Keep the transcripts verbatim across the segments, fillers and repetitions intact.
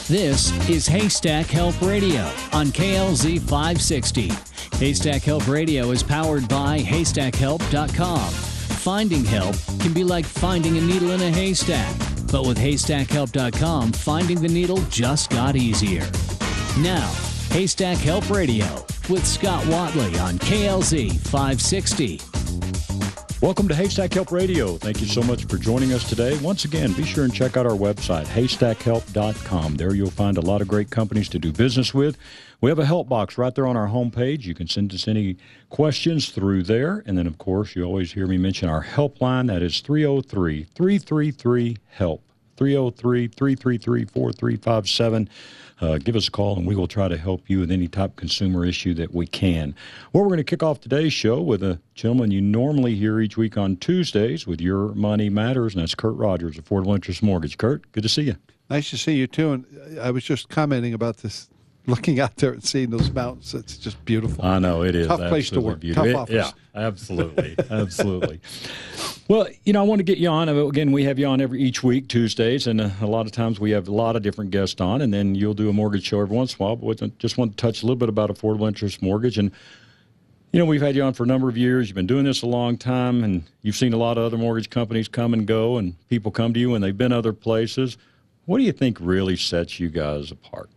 This is Haystack Help Radio on K L Z five sixty. Haystack Help Radio is powered by haystack help dot com. Finding help can be like finding a needle in a haystack, but with haystack help dot com, finding the needle just got easier. Now, Haystack Help Radio with Scott Watley on K L Z five sixty. Welcome to Haystack Help Radio. Thank you so much for joining us today. Once again, be sure and check out our website, haystack help dot com. There you'll find a lot of great companies to do business with. We have a help box right there on our homepage. You can send us any questions through there. And then, of course, you always hear me mention our helpline. That is three oh three, three three three, HELP. three oh three, three three three, four three five seven. Uh, give us a call, and we will try to help you with any type of consumer issue that we can. Well, we're going to kick off today's show with a gentleman you normally hear each week on Tuesdays with Your Money Matters, and that's Kurt Rogers, Affordable Interest Mortgage. Kurt, good to see you. Nice to see you, too. And I was just commenting about this, looking out there and seeing those mountains. It's just beautiful. I know, it is. Tough place to work. Tough office. Yeah, absolutely. Absolutely. Well, you know, I want to get you on. Again, we have you on every each week, Tuesdays, and a, a lot of times we have a lot of different guests on, and then you'll do a mortgage show every once in a while. But just want to touch a little bit about affordable interest mortgage. And, you know, we've had you on for a number of years. You've been doing this a long time, and you've seen a lot of other mortgage companies come and go, and people come to you, and they've been other places. What do you think really sets you guys apart?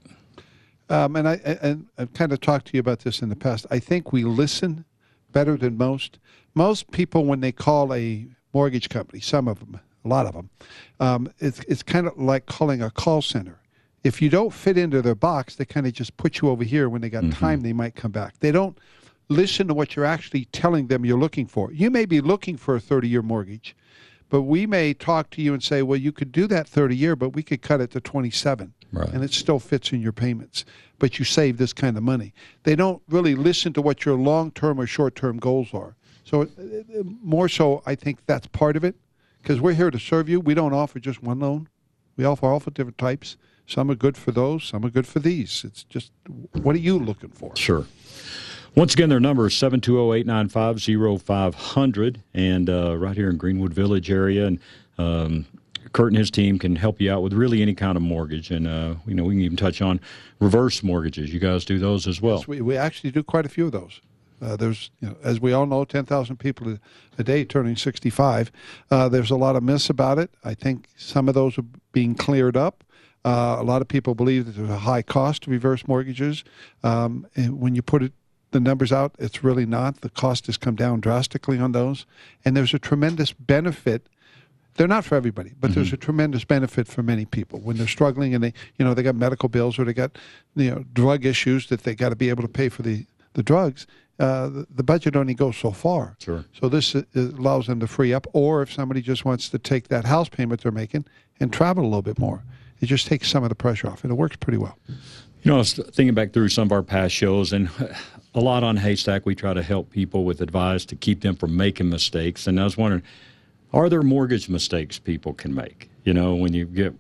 Um, and I and I've kind of talked to you about this in the past. I think we listen better than most. Most people, when they call a mortgage company, some of them, a lot of them, um, it's it's kind of like calling a call center. If you don't fit into their box, they kind of just put you over here. When they got mm-hmm. time, they might come back. They don't listen to what you're actually telling them you're looking for. You may be looking for a thirty-year mortgage, but we may talk to you and say, well, you could do that thirty-year, but we could cut it to twenty-seven. Right. And it still fits in your payments, but you save this kind of money. They don't really listen to what your long-term or short-term goals are. So uh, more so, I think that's part of it, because we're here to serve you. We don't offer just one loan. We offer all different types. Some are good for those. Some are good for these. It's just, what are you looking for? Sure. Once again, their number is seven two zero, eight nine five, zero five zero zero, and uh, right here in Greenwood Village area. And um, Kurt and his team can help you out with really any kind of mortgage. And, uh, you know, we can even touch on reverse mortgages. You guys do those as well. Yes, we, we actually do quite a few of those. Uh, there's, you know, as we all know, ten thousand people a, a day turning sixty-five. Uh, there's a lot of myths about it. I think some of those are being cleared up. Uh, a lot of people believe that there's a high cost to reverse mortgages. Um, and when you put it, the numbers out, it's really not. The cost has come down drastically on those. And there's a tremendous benefit. They're not for everybody, but mm-hmm. there's a tremendous benefit for many people when they're struggling and they, you know, they got medical bills or they got, you know, drug issues that they got to be able to pay for the, the drugs. Uh, the, the budget only goes so far. Sure. So this uh, allows them to free up, or if somebody just wants to take that house payment they're making and travel a little bit more, it just takes some of the pressure off, and it works pretty well. You know, I was thinking back through some of our past shows, and a lot on Haystack, we try to help people with advice to keep them from making mistakes. And I was wondering, are there mortgage mistakes people can make, you know, when you get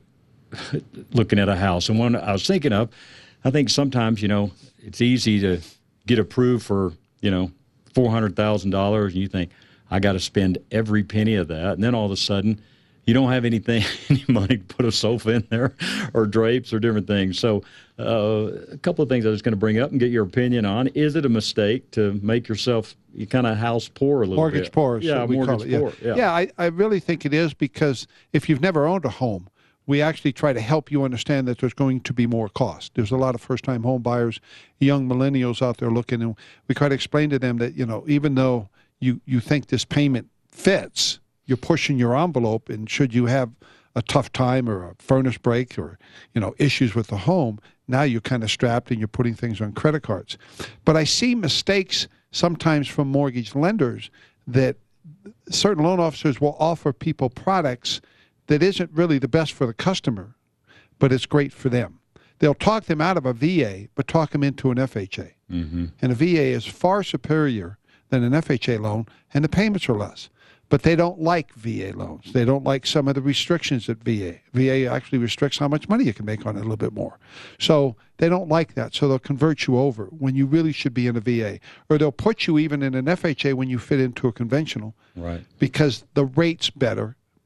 looking at a house? And one I was thinking of, I think sometimes, you know, it's easy to get approved for, you know, four hundred thousand dollars, and you think, I got to spend every penny of that. And then all of a sudden, you don't have anything, any money to put a sofa in there or drapes or different things. So uh, a couple of things I was going to bring up and get your opinion on. Is it a mistake to make yourself you kind of house poor a little mortgage bit? Poor, yeah, we mortgage call it. Yeah. poor. Yeah, yeah I, I really think it is, because if you've never owned a home, we actually try to help you understand that there's going to be more cost. There's a lot of first-time home buyers, young millennials out there looking, and we try to explain to them that, you know, even though you, you think this payment fits, you're pushing your envelope, and should you have a tough time or a furnace break or, you know, issues with the home, now you're kind of strapped and you're putting things on credit cards. But I see mistakes sometimes from mortgage lenders that certain loan officers will offer people products that isn't really the best for the customer, but it's great for them. They'll talk them out of a V A, but talk them into an F H A. Mm-hmm. And a V A is far superior than an F H A loan, and the payments are less. But they don't like V A loans. They don't like some of the restrictions at V A. V A actually restricts how much money you can make on it a little bit more. So they don't like that. So they'll convert you over when you really should be in a V A. Or they'll put you even in an F H A when you fit into a conventional. Right. Because the rate's better,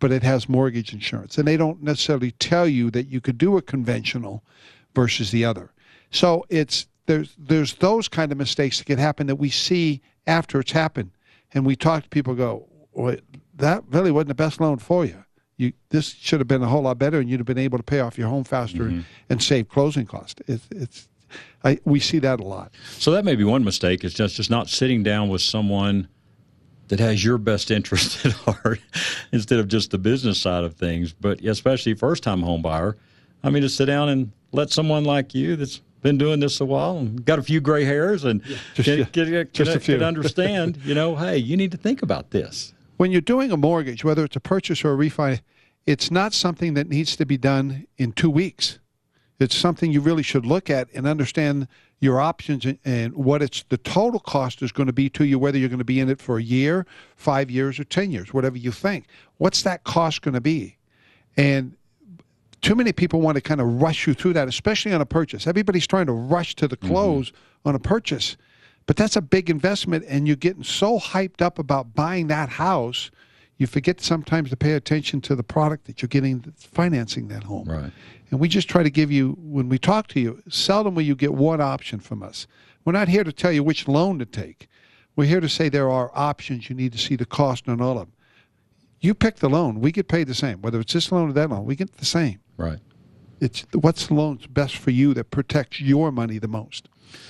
but it has mortgage insurance. And they don't necessarily tell you that you could do a conventional versus the other. So it's there's there's those kind of mistakes that can happen that we see after it's happened. And we talk to people, go, well, that really wasn't the best loan for you. You this should have been a whole lot better, and you'd have been able to pay off your home faster mm-hmm. and, and save closing costs. It's it's I, we see that a lot. So that may be one mistake, is just, just not sitting down with someone that has your best interest at heart instead of just the business side of things. But especially first-time home buyer, I mean, to sit down and let someone like you that's been doing this a while and got a few gray hairs and yeah, just, can, can, can, just can, a few. can understand, you know, hey, you need to think about this. When you're doing a mortgage, whether it's a purchase or a refi, it's not something that needs to be done in two weeks. It's something you really should look at and understand your options and, and what it's the total cost is going to be to you, whether you're going to be in it for a year, five years, or ten years, whatever you think. What's that cost going to be? And too many people want to kind of rush you through that, especially on a purchase. Everybody's trying to rush to the close mm-hmm. on a purchase. But that's a big investment, and you're getting so hyped up about buying that house, you forget sometimes to pay attention to the product that you're getting that's financing that home. Right. And we just try to give you, when we talk to you, seldom will you get one option from us. We're not here to tell you which loan to take. We're here to say there are options. You need to see the cost on all of them. You pick the loan. We get paid the same. Whether it's this loan or that loan, we get the same. Right. It's what's the loan's best for you that protects your money the most.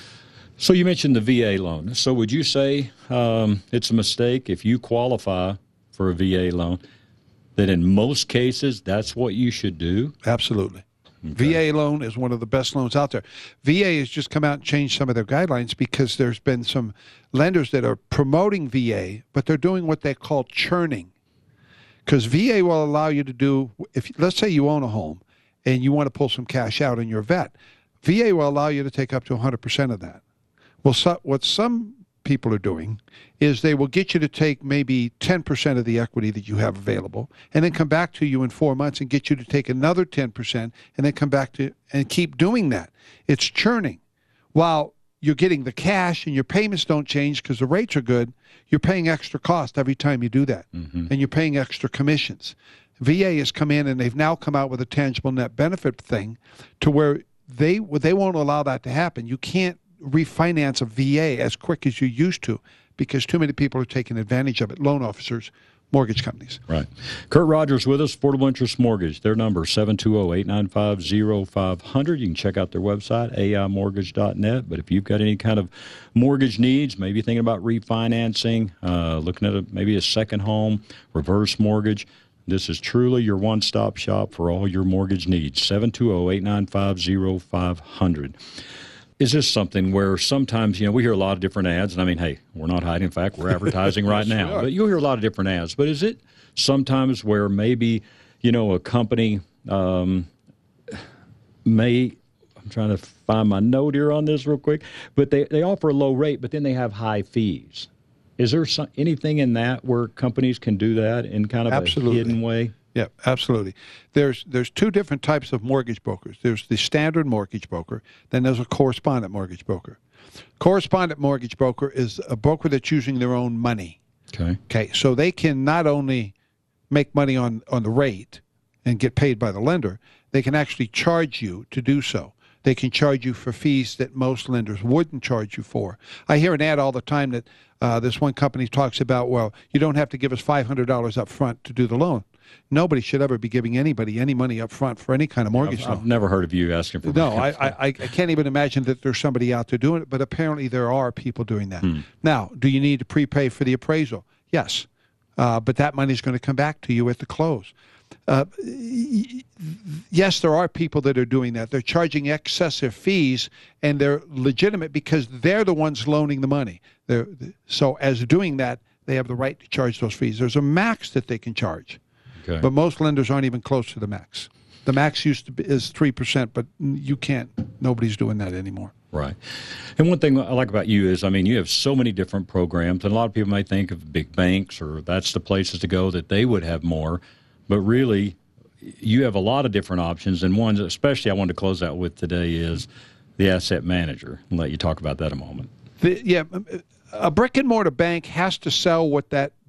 So you mentioned the V A loan. So would you say um, it's a mistake if you qualify for a V A loan, that in most cases that's what you should do? Absolutely. Okay. V A loan is one of the best loans out there. V A has just come out and changed some of their guidelines because there's been some lenders that are promoting V A, but they're doing what they call churning. Because V A will allow you to do, if let's say you own a home and you want to pull some cash out in your vet, V A will allow you to take up to one hundred percent of that. Well, so, what some people are doing is they will get you to take maybe ten percent of the equity that you have available and then come back to you in four months and get you to take another ten percent and then come back to and keep doing that. It's churning. While you're getting the cash and your payments don't change because the rates are good, you're paying extra cost every time you do that. Mm-hmm. And you're paying extra commissions. V A has come in and they've now come out with a tangible net benefit thing to where they they won't allow that to happen. You can't refinance a V A as quick as you used to because too many people are taking advantage of it, loan officers, mortgage companies. Right. Kurt Rogers with us, Affordable Interest Mortgage. Their number is seven two zero, eight nine five, zero five zero zero. You can check out their website, A I mortgage dot net. But if you've got any kind of mortgage needs, maybe thinking about refinancing, uh, looking at a, maybe a second home, reverse mortgage, this is truly your one-stop shop for all your mortgage needs, seven two zero, eight nine five, zero five zero zero. Is this something where sometimes, you know, we hear a lot of different ads, and I mean, hey, we're not hiding. In fact, we're advertising right yes, now. But you'll hear a lot of different ads. But is it sometimes where maybe, you know, a company um, may, I'm trying to find my note here on this real quick, but they, they offer a low rate, but then they have high fees. Is there some, anything in that where companies can do that in kind of Absolutely. a hidden way? Yeah, absolutely. There's there's two different types of mortgage brokers. There's the standard mortgage broker, then there's a correspondent mortgage broker. Correspondent mortgage broker is a broker that's using their own money. Okay. Okay, so they can not only make money on, on the rate and get paid by the lender, they can actually charge you to do so. They can charge you for fees that most lenders wouldn't charge you for. I hear an ad all the time that uh, this one company talks about, well, you don't have to give us five hundred dollars up front to do the loan. Nobody should ever be giving anybody any money up front for any kind of mortgage I've, loan. I've never heard of you asking for No, money. I, I, I can't even imagine that there's somebody out there doing it, but apparently there are people doing that. Hmm. Now, do you need to prepay for the appraisal? Yes, uh, but that money is going to come back to you at the close. Uh, yes, there are people that are doing that. They're charging excessive fees, and they're legitimate because they're the ones loaning the money. They're, so as doing that, they have the right to charge those fees. There's a max that they can charge. Okay. But most lenders aren't even close to the max. The max used to be is three percent, but you can't. Nobody's doing that anymore. Right. And one thing I like about you is, I mean, you have so many different programs, and a lot of people might think of big banks or that's the places to go that they would have more. But really, you have a lot of different options, and one, especially I wanted to close out with today, is the asset manager. I'll let you talk about that a moment. The, yeah, a brick and mortar bank has to sell what that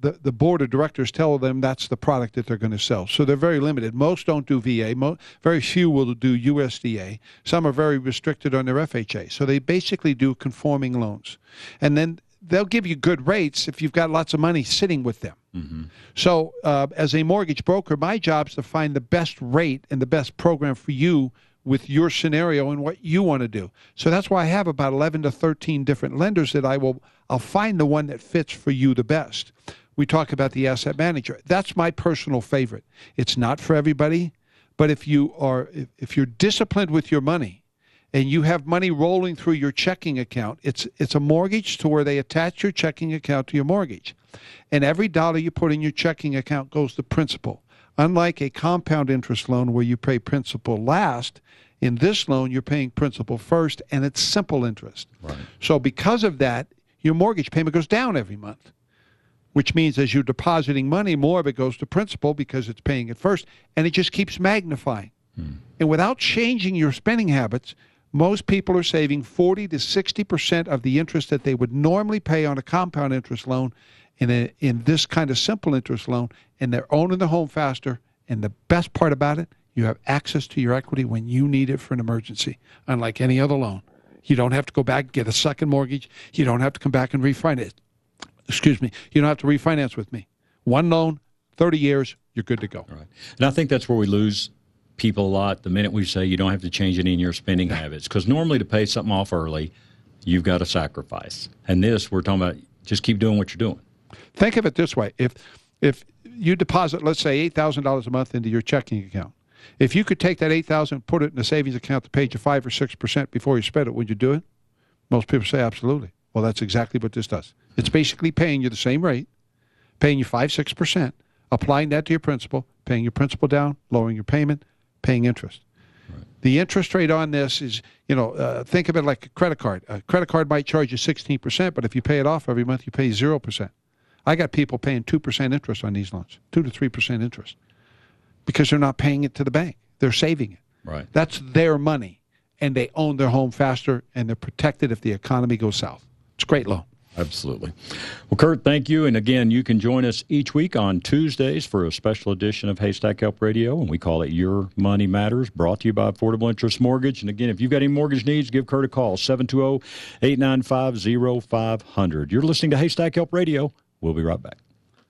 the, the board of directors tell them that's the product that they're going to sell. So they're very limited. Most don't do V A. Mo- very few will do U S D A. Some are very restricted on their F H A. So they basically do conforming loans. And then they'll give you good rates if you've got lots of money sitting with them. Mm-hmm. So uh, as a mortgage broker, my job is to find the best rate and the best program for you with your scenario and what you want to do. So that's why I have about eleven to thirteen different lenders that I will, I'll find the one that fits for you the best. We talk about the asset manager. That's my personal favorite. It's not for everybody, but if you are, if, if you're disciplined with your money and you have money rolling through your checking account, it's it's a mortgage to where they attach your checking account to your mortgage. And every dollar you put in your checking account goes to principal. Unlike a compound interest loan where you pay principal last, in this loan, you're paying principal first, and it's simple interest. Right. So because of that, your mortgage payment goes down every month, which means as you're depositing money, more of it goes to principal because it's paying it first, and it just keeps magnifying. Hmm. And without changing your spending habits, most people are saving forty to sixty percent of the interest that they would normally pay on a compound interest loan in a, in this kind of simple interest loan, and they're owning the home faster. And the best part about it, you have access to your equity when you need it for an emergency, unlike any other loan. You don't have to go back and get a second mortgage. You don't have to come back and refinance. Excuse me. You don't have to refinance with me. One loan, thirty years, you're good to go. Right. And I think that's where we lose people a lot the minute we say you don't have to change any in your spending habits. Because normally to pay something off early, you've got to sacrifice. And this, we're talking about just keep doing what you're doing. Think of it this way. If if you deposit, let's say, eight thousand dollars a month into your checking account, if you could take that eight thousand dollars and put it in a savings account that paid you five or six percent before you spent it, would you do it? Most people say absolutely. Well, that's exactly what this does. It's basically paying you the same rate, paying you five, six percent, applying that to your principal, paying your principal down, lowering your payment, paying interest. Right. The interest rate on this is, you know, uh, think of it like a credit card. A credit card might charge you sixteen percent, but if you pay it off every month, you pay zero percent. I got people paying two percent interest on these loans, two to three percent interest, because they're not paying it to the bank. They're saving it. Right. That's their money, and they own their home faster, and they're protected if the economy goes south. It's a great loan. Absolutely. Well, Kurt, thank you. And again, you can join us each week on Tuesdays for a special edition of Haystack Help Radio, and we call it Your Money Matters, brought to you by Affordable Interest Mortgage. And again, if you've got any mortgage needs, give Kurt a call, seven two zero, eight nine five, zero five zero zero. You're listening to Haystack Help Radio. We'll be right back.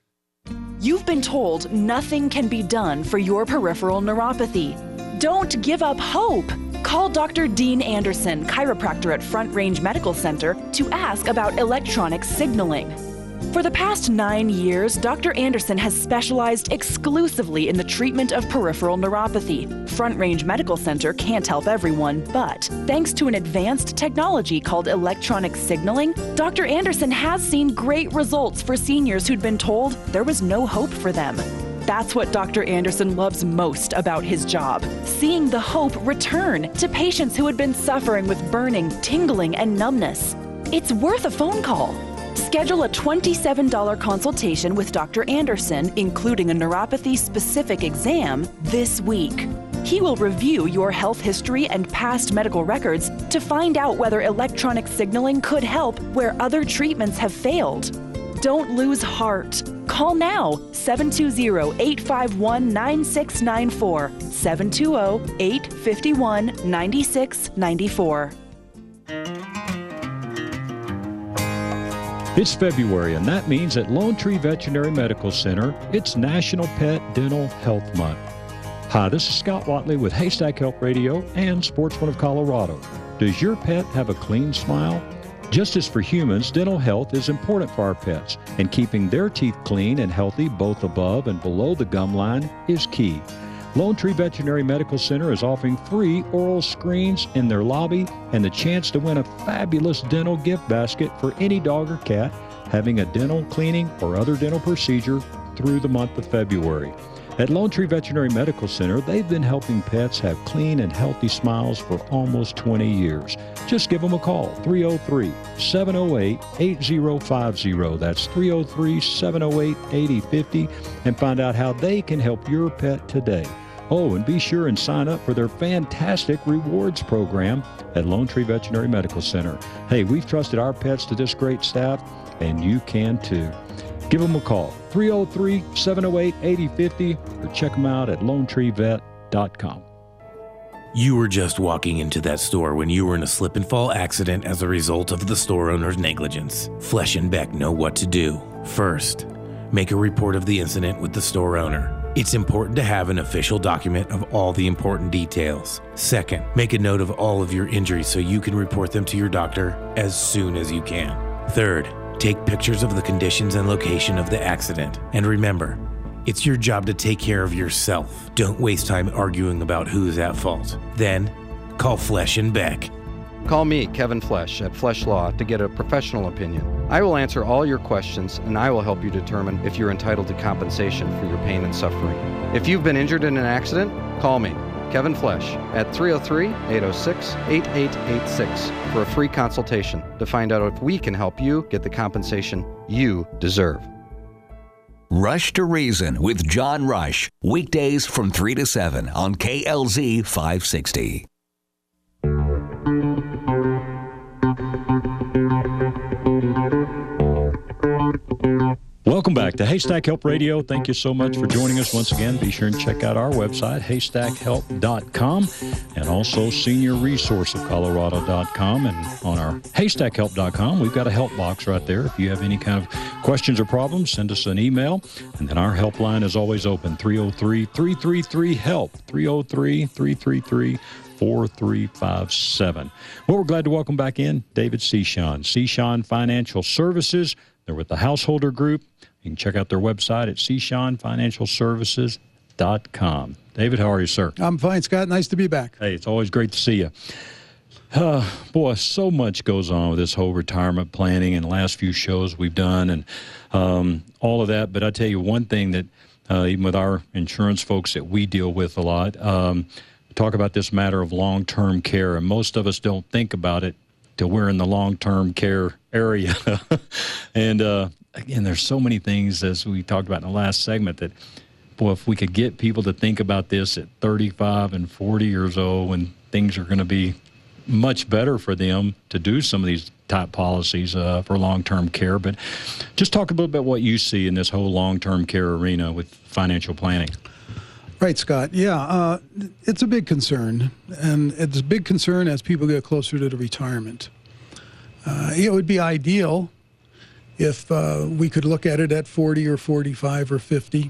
You've been told nothing can be done for your peripheral neuropathy. Don't give up hope. Call Doctor Dean Anderson, chiropractor at Front Range Medical Center, to ask about electronic signaling. For the past nine years, Doctor Anderson has specialized exclusively in the treatment of peripheral neuropathy. Front Range Medical Center can't help everyone, but thanks to an advanced technology called electronic signaling, Doctor Anderson has seen great results for seniors who'd been told there was no hope for them. That's what Doctor Anderson loves most about his job, seeing the hope return to patients who had been suffering with burning, tingling, and numbness. It's worth a phone call. Schedule a twenty-seven dollars consultation with Doctor Anderson, including a neuropathy-specific exam, this week. He will review your health history and past medical records to find out whether electronic signaling could help where other treatments have failed. Don't lose heart. Call now, seven two zero, eight five one, nine six nine four, seven two zero, eight five one, nine six nine four. It's February, and that means at Lone Tree Veterinary Medical Center, it's National Pet Dental Health Month. Hi, this is Scott Watley with Haystack Help Radio and Sportsman of Colorado. Does your pet have a clean smile? Just as for humans, dental health is important for our pets, and keeping their teeth clean and healthy both above and below the gum line is key. Lone Tree Veterinary Medical Center is offering free oral screens in their lobby and the chance to win a fabulous dental gift basket for any dog or cat having a dental cleaning or other dental procedure through the month of February. At Lone Tree Veterinary Medical Center, they've been helping pets have clean and healthy smiles for almost twenty years. Just give them a call, three oh three, seven oh eight, eight oh five oh. That's three oh three, seven oh eight, eight oh five oh, and find out how they can help your pet today. Oh, and be sure and sign up for their fantastic rewards program at Lone Tree Veterinary Medical Center. Hey, we've trusted our pets to this great staff, and you can too. Give them a call, three oh three, seven oh eight, eight oh five oh, or check them out at lone tree vet dot com. You were just walking into that store when you were in a slip and fall accident as a result of the store owner's negligence. Flesh and Beck know what to do. First, make a report of the incident with the store owner. It's important to have an official document of all the important details. Second, make a note of all of your injuries so you can report them to your doctor as soon as you can. Third, take pictures of the conditions and location of the accident. And remember, it's your job to take care of yourself. Don't waste time arguing about who's at fault. Then, call Flesh and Beck. Call me, Kevin Flesh, at Flesh Law to get a professional opinion. I will answer all your questions, and I will help you determine if you're entitled to compensation for your pain and suffering. If you've been injured in an accident, call me, Kevin Flesh, at three oh three, eight oh six, eight eight eight six for a free consultation to find out if we can help you get the compensation you deserve. Rush to Reason with John Rush, weekdays from three to seven on K L Z five sixty. Welcome back to Haystack Help Radio. Thank you so much for joining us once again. Be sure and check out our website, haystack help dot com, and also senior resource of colorado dot com. And on our haystack help dot com, we've got a help box right there. If you have any kind of questions or problems, send us an email. And then our helpline is always open, three oh three, three three three, HELP, three oh three, three three three, four three five seven. Well, we're glad to welcome back in David Cichon, Cichon Financial Services. They're with the Householder Group. You can check out their website at cichon financial services dot com. David, how are you, sir? I'm fine, Scott. Nice to be back. Hey, it's always great to see you. Uh, boy, so much goes on with this whole retirement planning and the last few shows we've done and um, all of that. But I tell you one thing that uh, even with our insurance folks that we deal with a lot, um, talk about this matter of long-term care, and most of us don't think about it till we're in the long-term care area. and uh, again, there's so many things, as we talked about in the last segment, that, boy, if we could get people to think about this at thirty-five and forty years old, when things are going to be much better for them to do some of these type policies uh, for long-term care. But just talk a little bit what you see in this whole long-term care arena with financial planning. Right, Scott. Yeah, uh, it's a big concern, and it's a big concern as people get closer to the retirement. Uh, it would be ideal if uh, we could look at it at forty or forty-five or fifty,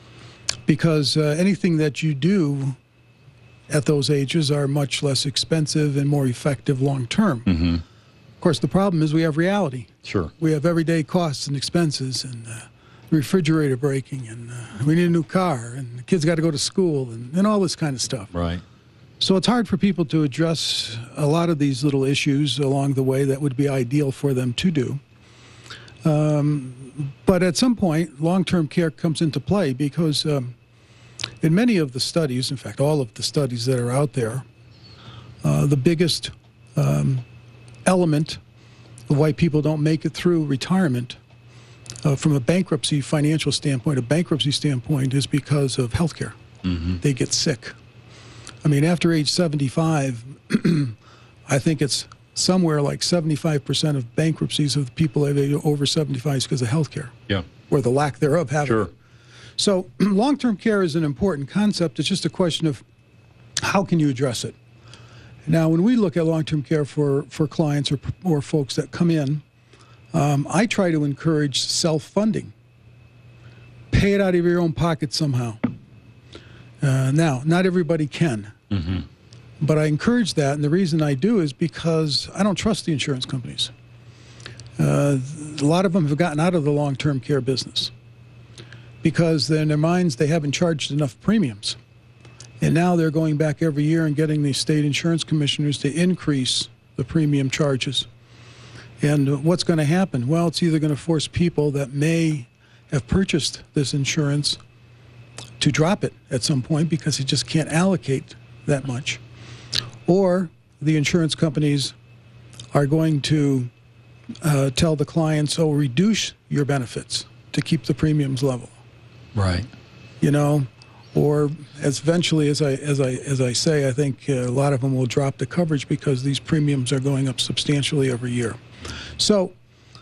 because uh, anything that you do at those ages are much less expensive and more effective long-term. Mm-hmm. Of course, the problem is we have reality. Sure. We have everyday costs and expenses, and uh, refrigerator breaking, and uh, we need a new car, and the kids got to go to school, and, and all this kind of stuff. Right. So it's hard for people to address a lot of these little issues along the way that would be ideal for them to do. Um, but at some point, long-term care comes into play because um, in many of the studies, in fact, all of the studies that are out there, uh, the biggest um, element of why people don't make it through retirement Uh, from a bankruptcy financial standpoint, a bankruptcy standpoint, is because of health care. Mm-hmm. They get sick. I mean, after age seventy-five, I think it's somewhere like seventy-five percent of bankruptcies of the people over seventy-five is because of health care. Yeah. Or the lack thereof having Sure. it. So long-term care is an important concept. It's just a question of how can you address it. Now, when we look at long-term care for, for clients or, or folks that come in, Um, I try to encourage self-funding. Pay it out of your own pocket somehow. Uh, now, not everybody can. Mm-hmm. But I encourage that, and the reason I do is because I don't trust the insurance companies. Uh, a lot of them have gotten out of the long-term care business because in their minds they haven't charged enough premiums. And now they're going back every year and getting the state insurance commissioners to increase the premium charges. And what's going to happen? Well, it's either going to force people that may have purchased this insurance to drop it at some point because they just can't allocate that much. Or the insurance companies are going to uh, tell the clients, oh, reduce your benefits to keep the premiums level. Right. You know, or as eventually, as I as I as I say, I think uh, a lot of them will drop the coverage because these premiums are going up substantially every year. So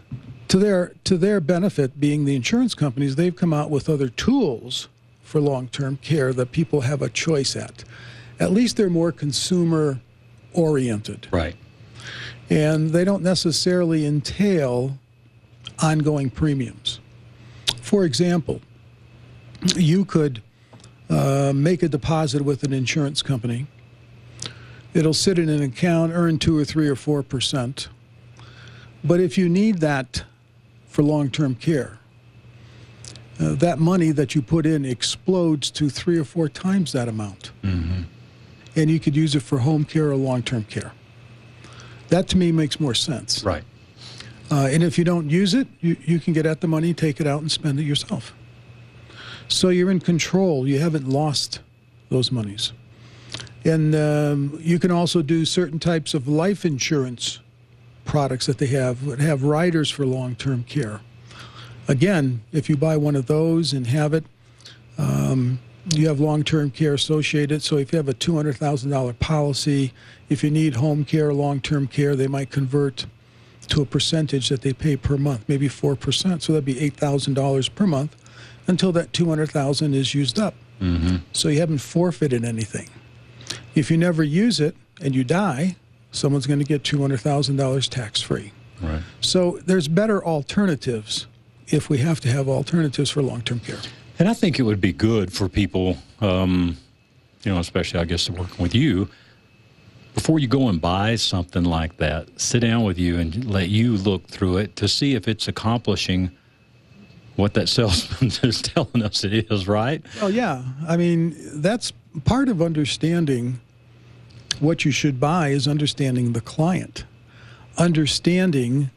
to their to their benefit, being the insurance companies, they've come out with other tools for long-term care that people have a choice at. At least they're more consumer-oriented. Right. And they don't necessarily entail ongoing premiums. For example, you could uh, make a deposit with an insurance company. It'll sit in an account, earn two or three or four percent. But if you need that for long-term care, uh, that money that you put in explodes to three or four times that amount. Mm-hmm. And you could use it for home care or long-term care. That to me makes more sense. Right. Uh, and if you don't use it, you, you can get at the money, take it out, and spend it yourself. So you're in control. You haven't lost those monies. And um, you can also do certain types of life insurance products that they have, that have riders for long-term care. Again, if you buy one of those and have it, um, you have long-term care associated. So if you have a two hundred thousand dollars policy, if you need home care or long-term care, they might convert to a percentage that they pay per month, maybe four percent. So that'd be eight thousand dollars per month until that two hundred thousand dollars is used up. Mm-hmm. So you haven't forfeited anything. If you never use it and you die, someone's going to get two hundred thousand dollars tax-free. Right. So there's better alternatives if we have to have alternatives for long-term care. And I think it would be good for people, um, you know, especially I guess working with you, before you go and buy something like that, sit down with you and let you look through it to see if it's accomplishing what that salesman is telling us it is, right? Oh, yeah. I mean, that's part of understanding what you should buy is understanding the client, understanding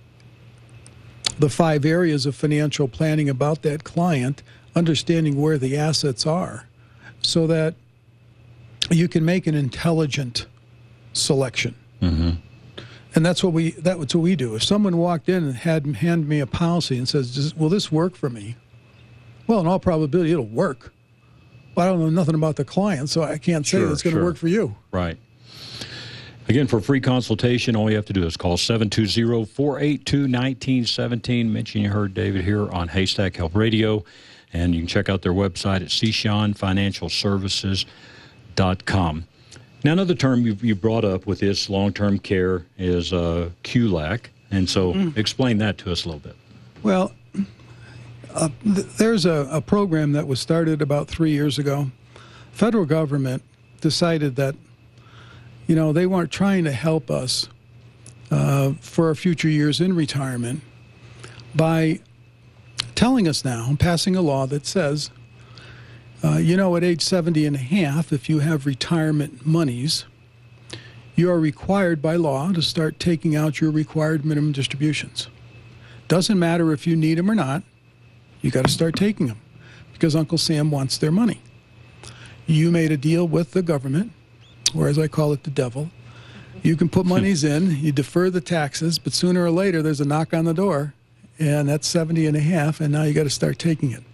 the five areas of financial planning about that client, understanding where the assets are so that you can make an intelligent selection. Mm-hmm. And that's what we that's what we do. If someone walked in and had hand me a policy and says, will this work for me? Well, in all probability, it'll work. But I don't know nothing about the client, so I can't say Sure, it's going to sure. work for you. Right. Again, for a free consultation, all you have to do is call seven two zero, four eight two, one nine one seven. Mention you heard David here on Haystack Health Radio. And you can check out their website at c sean financial services dot com. Now, another term you've, you brought up with this long-term care is uh, Q L A C. And so mm. explain that to us a little bit. Well, uh, th- there's a, a program that was started about three years ago. Federal government decided that, you know, they weren't trying to help us uh, for our future years in retirement by telling us now, passing a law that says, uh, you know, at age seventy and a half, if you have retirement monies, you are required by law to start taking out your required minimum distributions. Doesn't matter if you need them or not, you got to start taking them because Uncle Sam wants their money. You made a deal with the government, or as I call it, the devil. You can put monies in, you defer the taxes, but sooner or later there's a knock on the door, and that's seventy and a half, and now you got to start taking it.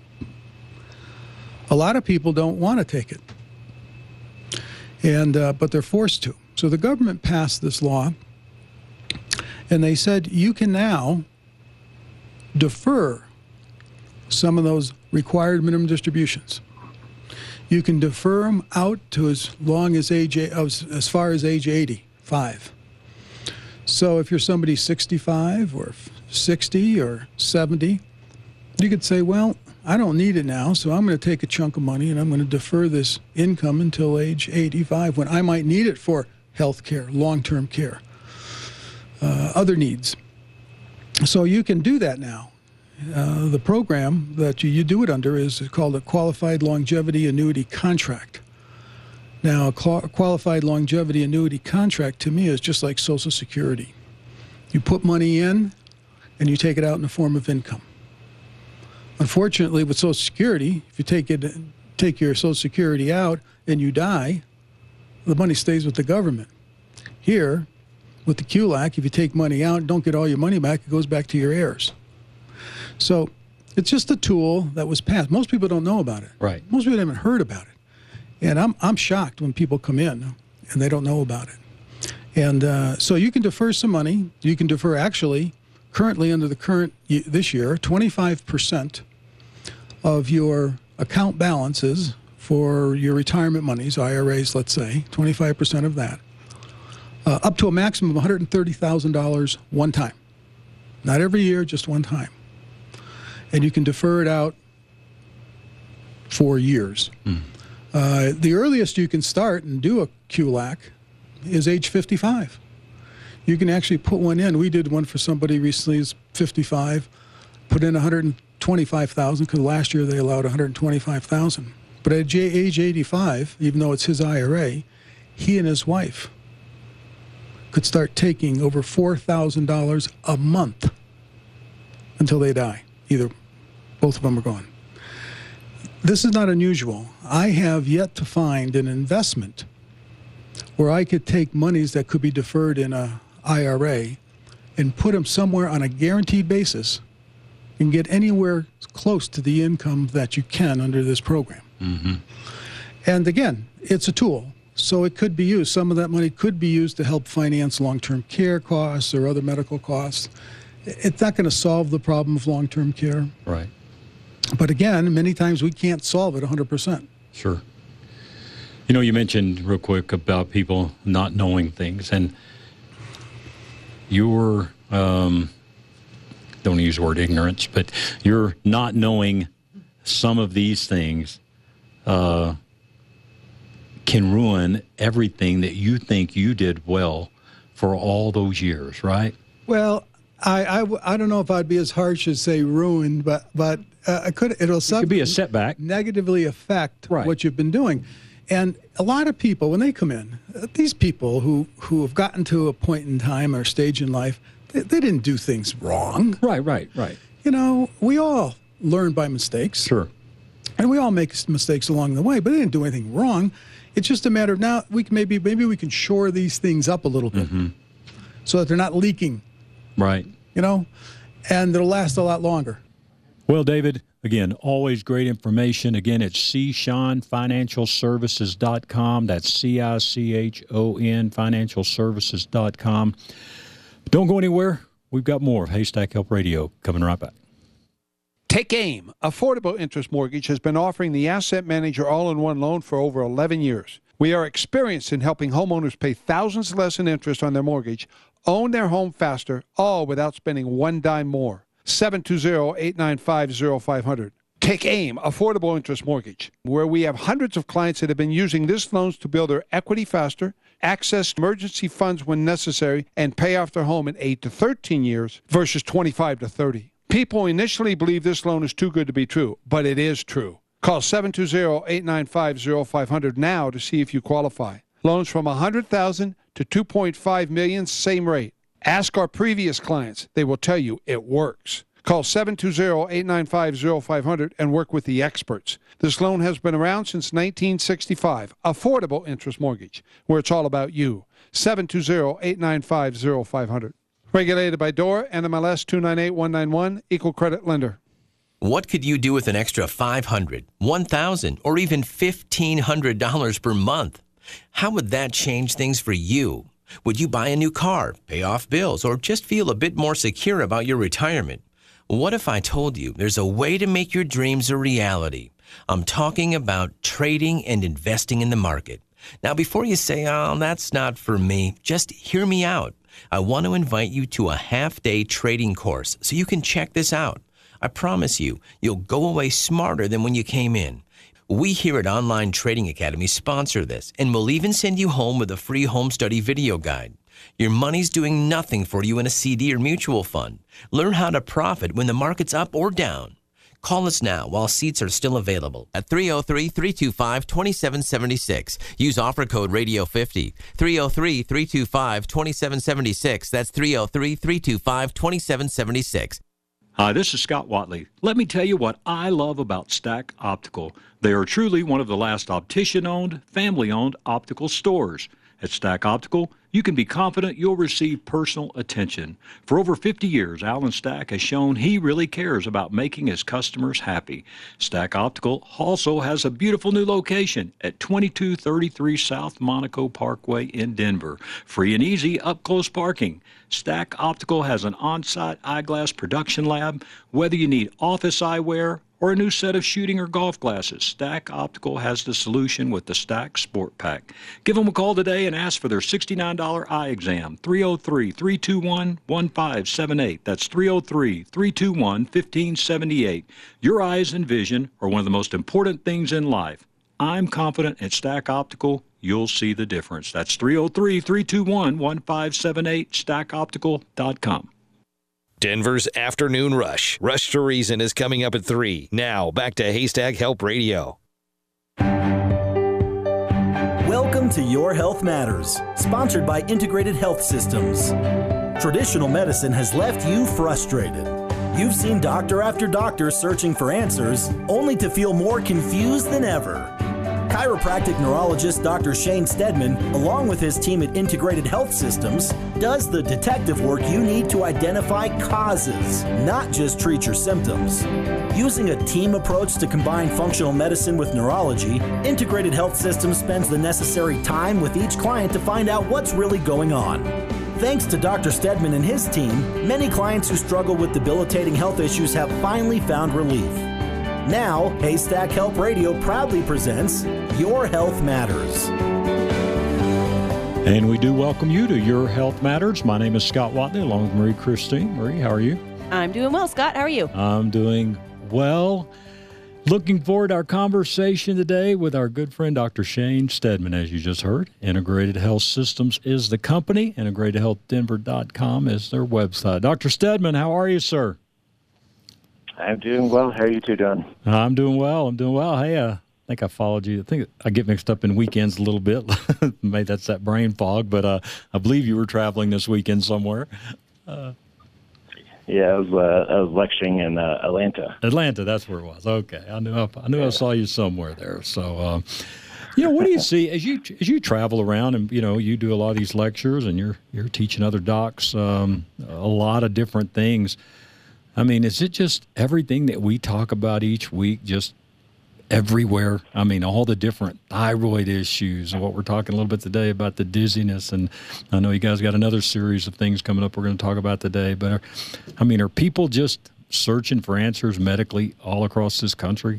A lot of people don't want to take it, and uh, but they're forced to. So the government passed this law, and they said you can now defer some of those required minimum distributions. You can defer them out to as long as age, as far as age eighty-five. So if you're somebody sixty-five or sixty or seventy, you could say, well, I don't need it now, so I'm going to take a chunk of money and I'm going to defer this income until age eighty-five when I might need it for health care, long-term care, uh, other needs. So you can do that now. Uh, the program that you, you do it under is called a Qualified Longevity Annuity Contract. Now, a qual- qualified longevity annuity contract to me is just like Social Security. You put money in and you take it out in the form of income. Unfortunately, with Social Security, if you take it, take your Social Security out and you die, the money stays with the government. Here, with the Q L A C, if you take money out and don't get all your money back, it goes back to your heirs. So it's just a tool that was passed. Most people don't know about it. Right. Most people haven't heard about it. And I'm I'm shocked when people come in and they don't know about it. And uh, so you can defer some money. You can defer actually currently under the current this year, twenty-five percent of your account balances for your retirement monies, I R As, let's say, twenty-five percent of that, uh, up to a maximum of one hundred thirty thousand dollars one time. Not every year, just one time. And you can defer it out for years. Mm. Uh, the earliest you can start and do a Q L A C is age fifty-five. You can actually put one in. We did one for somebody recently who's fifty-five, put in one hundred twenty-five thousand dollars because last year they allowed one hundred twenty-five thousand dollars. But at age eighty-five, even though it's his I R A, he and his wife could start taking over four thousand dollars a month until they die. Either both of them are gone. This is not unusual. I have yet to find an investment where I could take monies that could be deferred in a I R A and put them somewhere on a guaranteed basis and get anywhere close to the income that you can under this program. Mm-hmm. And again, it's a tool, so it could be used. Some of that money could be used to help finance long-term care costs or other medical costs. It's not going to solve the problem of long-term care. Right. But again, many times we can't solve it one hundred percent. Sure. You know, you mentioned real quick about people not knowing things, and you're, um, don't use the word ignorance, but you're not knowing some of these things uh, can ruin everything that you think you did well for all those years, right? Well, I, I, I don't know if I'd be as harsh as say ruined, but but uh, it could it'll it could be a setback, negatively affect right. what you've been doing. And a lot of people, when they come in, uh, these people who, who have gotten to a point in time or stage in life, they, they didn't do things wrong. Right, right, right. You know, we all learn by mistakes. Sure. And we all make mistakes along the way, but they didn't do anything wrong. It's just a matter of now we can maybe maybe we can shore these things up a little bit mm-hmm. so that they're not leaking. Right. You know, and they'll last a lot longer. Well, David, again, always great information. Again, it's c sean financial services dot com. That's C I C H O N financial services dot com. Don't go anywhere. We've got more of Haystack Help Radio coming right back. Take AIM. Affordable Interest Mortgage has been offering the Asset Manager all-in-one loan for over eleven years. We are experienced in helping homeowners pay thousands less in interest on their mortgage, own their home faster, all without spending one dime more. seven two zero, eight nine five, zero five zero zero. Take AIM, Affordable Interest Mortgage, where we have hundreds of clients that have been using this loans to build their equity faster, access emergency funds when necessary, and pay off their home in eight to thirteen years versus twenty-five to thirty. People initially believe this loan is too good to be true, but it is true. Call seven two zero, eight nine five, zero five zero zero now to see if you qualify. Loans from one hundred thousand dollars to two point five million dollars, same rate. Ask our previous clients. They will tell you it works. Call seven two zero, eight nine five, zero five zero zero and work with the experts. This loan has been around since nineteen sixty-five. Affordable Interest Mortgage, where it's all about you. seven two zero, eight nine five, zero five zero zero. Regulated by D O R A, N M L S two nine eight one nine one, Equal Credit Lender. What could you do with an extra five hundred dollars, one thousand dollars, or even fifteen hundred dollars per month? How would that change things for you? Would you buy a new car, pay off bills, or just feel a bit more secure about your retirement? What if I told you there's a way to make your dreams a reality? I'm talking about trading and investing in the market. Now, before you say, oh, that's not for me, just hear me out. I want to invite you to a half-day trading course so you can check this out. I promise you, you'll go away smarter than when you came in. We here at Online Trading Academy sponsor this, and we'll even send you home with a free home study video guide. Your money's doing nothing for you in a C D or mutual fund. Learn how to profit when the market's up or down. Call us now while seats are still available at three oh three, three two five, two seven seven six. Use offer code radio fifty. three oh three, three two five, two seven seven six. That's three oh three, three two five, two seven seven six. Hi, this is Scott Watley. Let me tell you what I love about Stack Optical. They are truly one of the last optician-owned, family-owned optical stores. At Stack Optical, you can be confident you'll receive personal attention. For over fifty years, Alan Stack has shown he really cares about making his customers happy. Stack Optical also has a beautiful new location at twenty-two thirty-three South Monaco Parkway in Denver. Free and easy up-close parking. Stack Optical has an on-site eyeglass production lab. Whether you need office eyewear or a new set of shooting or golf glasses, Stack Optical has the solution with the Stack Sport Pack. Give them a call today and ask for their sixty-nine dollars eye exam. three oh three, three two one, one five seven eight. That's three oh three, three two one, one five seven eight. Your eyes and vision are one of the most important things in life. I'm confident at Stack Optical you'll see the difference. That's three oh three, three two one, one five seven eight, stack optical dot com. Denver's Afternoon Rush. Rush to Reason is coming up at three. Now, back to Haystack Help Radio. Welcome to Your Health Matters, sponsored by Integrated Health Systems. Traditional medicine has left you frustrated. You've seen doctor after doctor searching for answers, only to feel more confused than ever. Chiropractic neurologist Doctor Shane Stedman, along with his team at Integrated Health Systems, does the detective work you need to identify causes, not just treat your symptoms. Using a team approach to combine functional medicine with neurology, Integrated Health Systems spends the necessary time with each client to find out what's really going on. Thanks to Doctor Stedman and his team, many clients who struggle with debilitating health issues have finally found relief. Now, Haystack Help Radio proudly presents Your Health Matters. And we do welcome you to Your Health Matters. My name is Scott Watley, along with Marie Christine. Marie, how are you? I'm doing well, Scott. How are you? I'm doing well. Looking forward to our conversation today with our good friend, Doctor Shane Stedman, as you just heard. Integrated Health Systems is the company. integrated health denver dot com is their website. Doctor Stedman, how are you, sir? I'm doing well. How are you two doing? I'm doing well. I'm doing well. Hey, uh, I think I followed you. I think I get mixed up in weekends a little bit. Maybe that's that brain fog, but uh, I believe you were traveling this weekend somewhere. Uh, yeah, I was uh, I was lecturing in uh, Atlanta. Atlanta, that's where it was. Okay, I knew I, I knew yeah. I saw you somewhere there. So, uh, you know, what do you see as you as you travel around and you know you do a lot of these lectures and you're you're teaching other docs um, a lot of different things. I mean, is it just everything that we talk about each week, just everywhere? I mean, all the different thyroid issues and what we're talking a little bit today about the dizziness. And I know you guys got another series of things coming up we're going to talk about today. But, are, I mean, are people just searching for answers medically all across this country?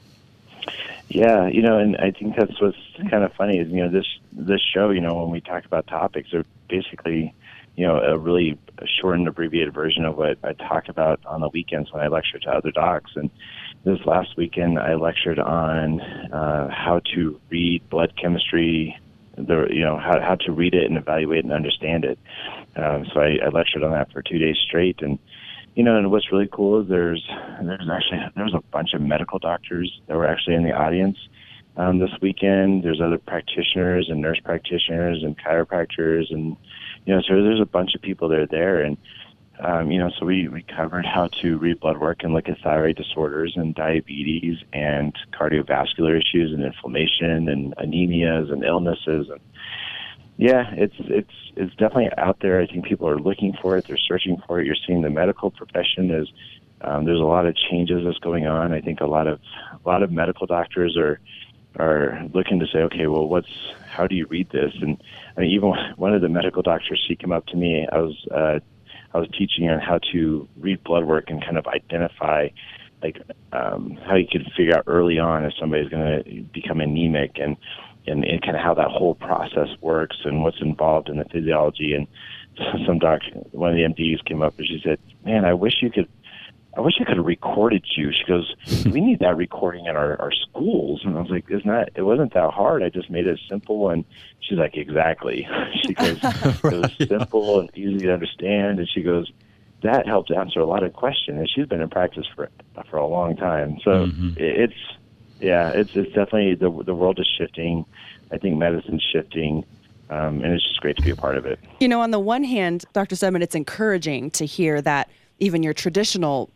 Yeah, you know, and I think that's what's kind of funny is, you know, this, this show, you know, when we talk about topics, are basically – you know, a really short and abbreviated version of what I talk about on the weekends when I lecture to other docs. And this last weekend, I lectured on uh, how to read blood chemistry, the you know, how how to read it and evaluate and understand it. Um, so I, I lectured on that for two days straight. And you know, and what's really cool is there's there's actually there was a bunch of medical doctors that were actually in the audience um, this weekend. There's other practitioners and nurse practitioners and chiropractors and you know, so there's a bunch of people that are there, and um, you know, so we, we covered how to read blood work and look at thyroid disorders and diabetes and cardiovascular issues and inflammation and anemias and illnesses. And yeah, it's it's it's definitely out there. I think people are looking for it. They're searching for it. You're seeing the medical profession is um, there's a lot of changes that's going on. I think a lot of a lot of medical doctors are are looking to say, okay, well, what's how do you read this? And I mean, even one of the medical doctors, she came up to me. I was uh, I was teaching her how to read blood work and kind of identify, like, um, how you could figure out early on if somebody's going to become anemic and, and and kind of how that whole process works and what's involved in the physiology. And some doc, one of the M Ds came up and she said, "Man, I wish you could." I wish I could have recorded you. She goes, we need that recording in our, our schools. And I was like, isn't that, it wasn't that hard. I just made it simple. And she's like, exactly. She goes, it was simple and easy to understand. And she goes, that helped answer a lot of questions. And she's been in practice for, for a long time. So mm-hmm. it's, yeah, it's, it's definitely, the, the world is shifting. I think medicine's shifting. Um, and it's just great to be a part of it. You know, on the one hand, Doctor Stedman, it's encouraging to hear that even your traditional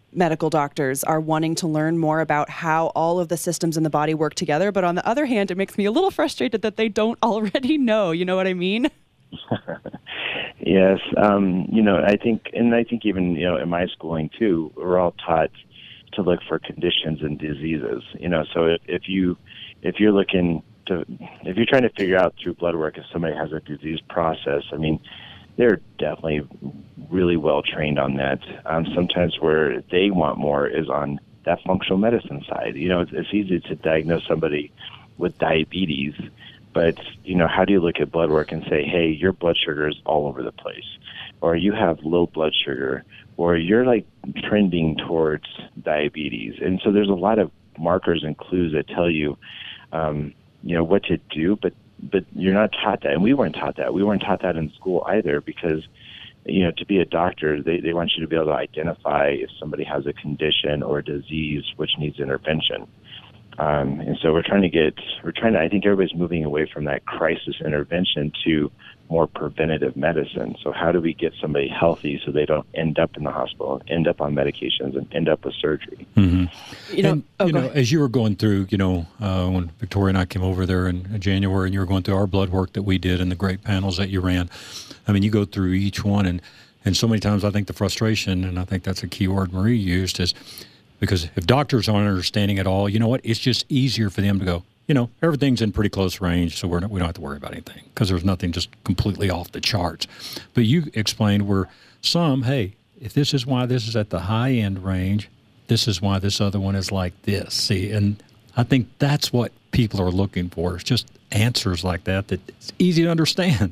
medical doctors are wanting to learn more about how all of the systems in the body work together. But on the other hand, it makes me a little frustrated that they don't already know. You know what I mean? Yes. Um, you know, I think, and I think even, you know, in my schooling too, we're all taught to look for conditions and diseases. You know, so if, if you, if you're looking to, if you're trying to figure out through blood work if somebody has a disease process, I mean, they're definitely really well trained on that. Um, sometimes where they want more is on that functional medicine side. You know, it's, it's easy to diagnose somebody with diabetes, but, you know, how do you look at blood work and say, hey, your blood sugar is all over the place, or you have low blood sugar, or you're like trending towards diabetes. And so there's a lot of markers and clues that tell you, um, you know, what to do, but but you're not taught that. And we weren't taught that. We weren't taught that in school either, because, you know, to be a doctor, they, they want you to be able to identify if somebody has a condition or a disease which needs intervention. Um, and so we're trying to get, we're trying to, I think everybody's moving away from that crisis intervention to more preventative medicine. So how do we get somebody healthy so they don't end up in the hospital, end up on medications, and end up with surgery? Mm-hmm. You know, and, oh, you know, ahead. as you were going through, you know, uh, when Victoria and I came over there in January, and you were going through our blood work that we did and the great panels that you ran, I mean, you go through each one, and, and so many times I think the frustration, and I think that's a key word Marie used, is because if doctors aren't understanding at all, you know what, it's just easier for them to go, you know, everything's in pretty close range, so we're not, we don't have to worry about anything because there's nothing just completely off the charts. But you explained where some, hey, if this is why this is at the high end range, this is why this other one is like this. See, and I think that's what people are looking for. It's just answers like that that it's easy to understand.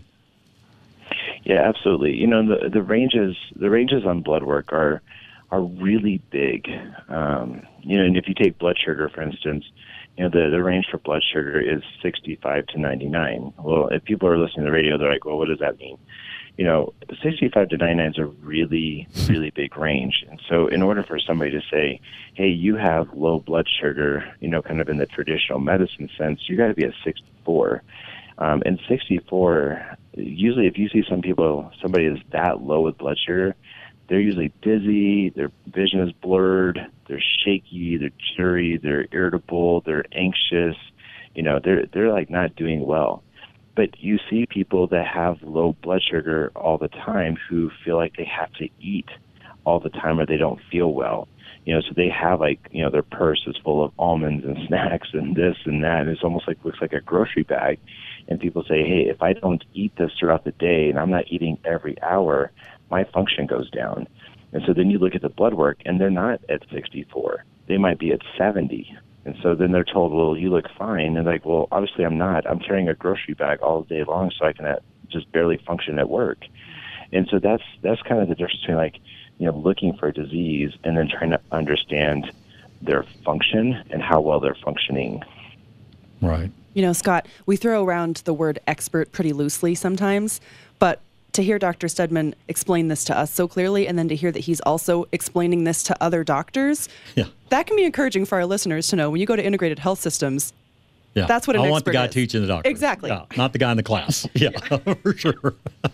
Yeah, absolutely. You know, the the ranges the ranges on blood work are are really big. Um, you know, and if you take blood sugar, for instance, you know, the, the range for blood sugar is sixty-five to ninety-nine. Well, if people are listening to the radio, they're like, well, what does that mean? You know, sixty-five to ninety-nine is a really, really big range. And so in order for somebody to say, hey, you have low blood sugar, you know, kind of in the traditional medicine sense, you got to be at sixty-four. Um, and sixty-four, usually if you see some people, somebody is that low with blood sugar, they're usually dizzy, their vision is blurred, they're shaky, they're jittery, they're irritable, they're anxious, you know, they're they're like not doing well. But you see people that have low blood sugar all the time who feel like they have to eat all the time or they don't feel well. You know, so they have like, you know, their purse is full of almonds and snacks and this and that, and it's almost like looks like a grocery bag. And people say, hey, if I don't eat this throughout the day and I'm not eating every hour, my function goes down. And so then you look at the blood work, and they're not at sixty-four. They might be at seventy. And so then they're told, well, you look fine. And like, well, obviously I'm not. I'm carrying a grocery bag all day long so I can uh, just barely function at work. And so that's that's kind of the difference between, like, you know, looking for a disease and then trying to understand their function and how well they're functioning. Right. You know, Scott, we throw around the word expert pretty loosely sometimes, but to hear Doctor Stedman explain this to us so clearly, and then to hear that he's also explaining this to other doctors, yeah. that can be encouraging for our listeners to know when you go to Integrated Health Systems, yeah. that's what an I expert want the guy is. teaching the doctor. Exactly. Yeah, not the guy in the class. Yeah, for sure.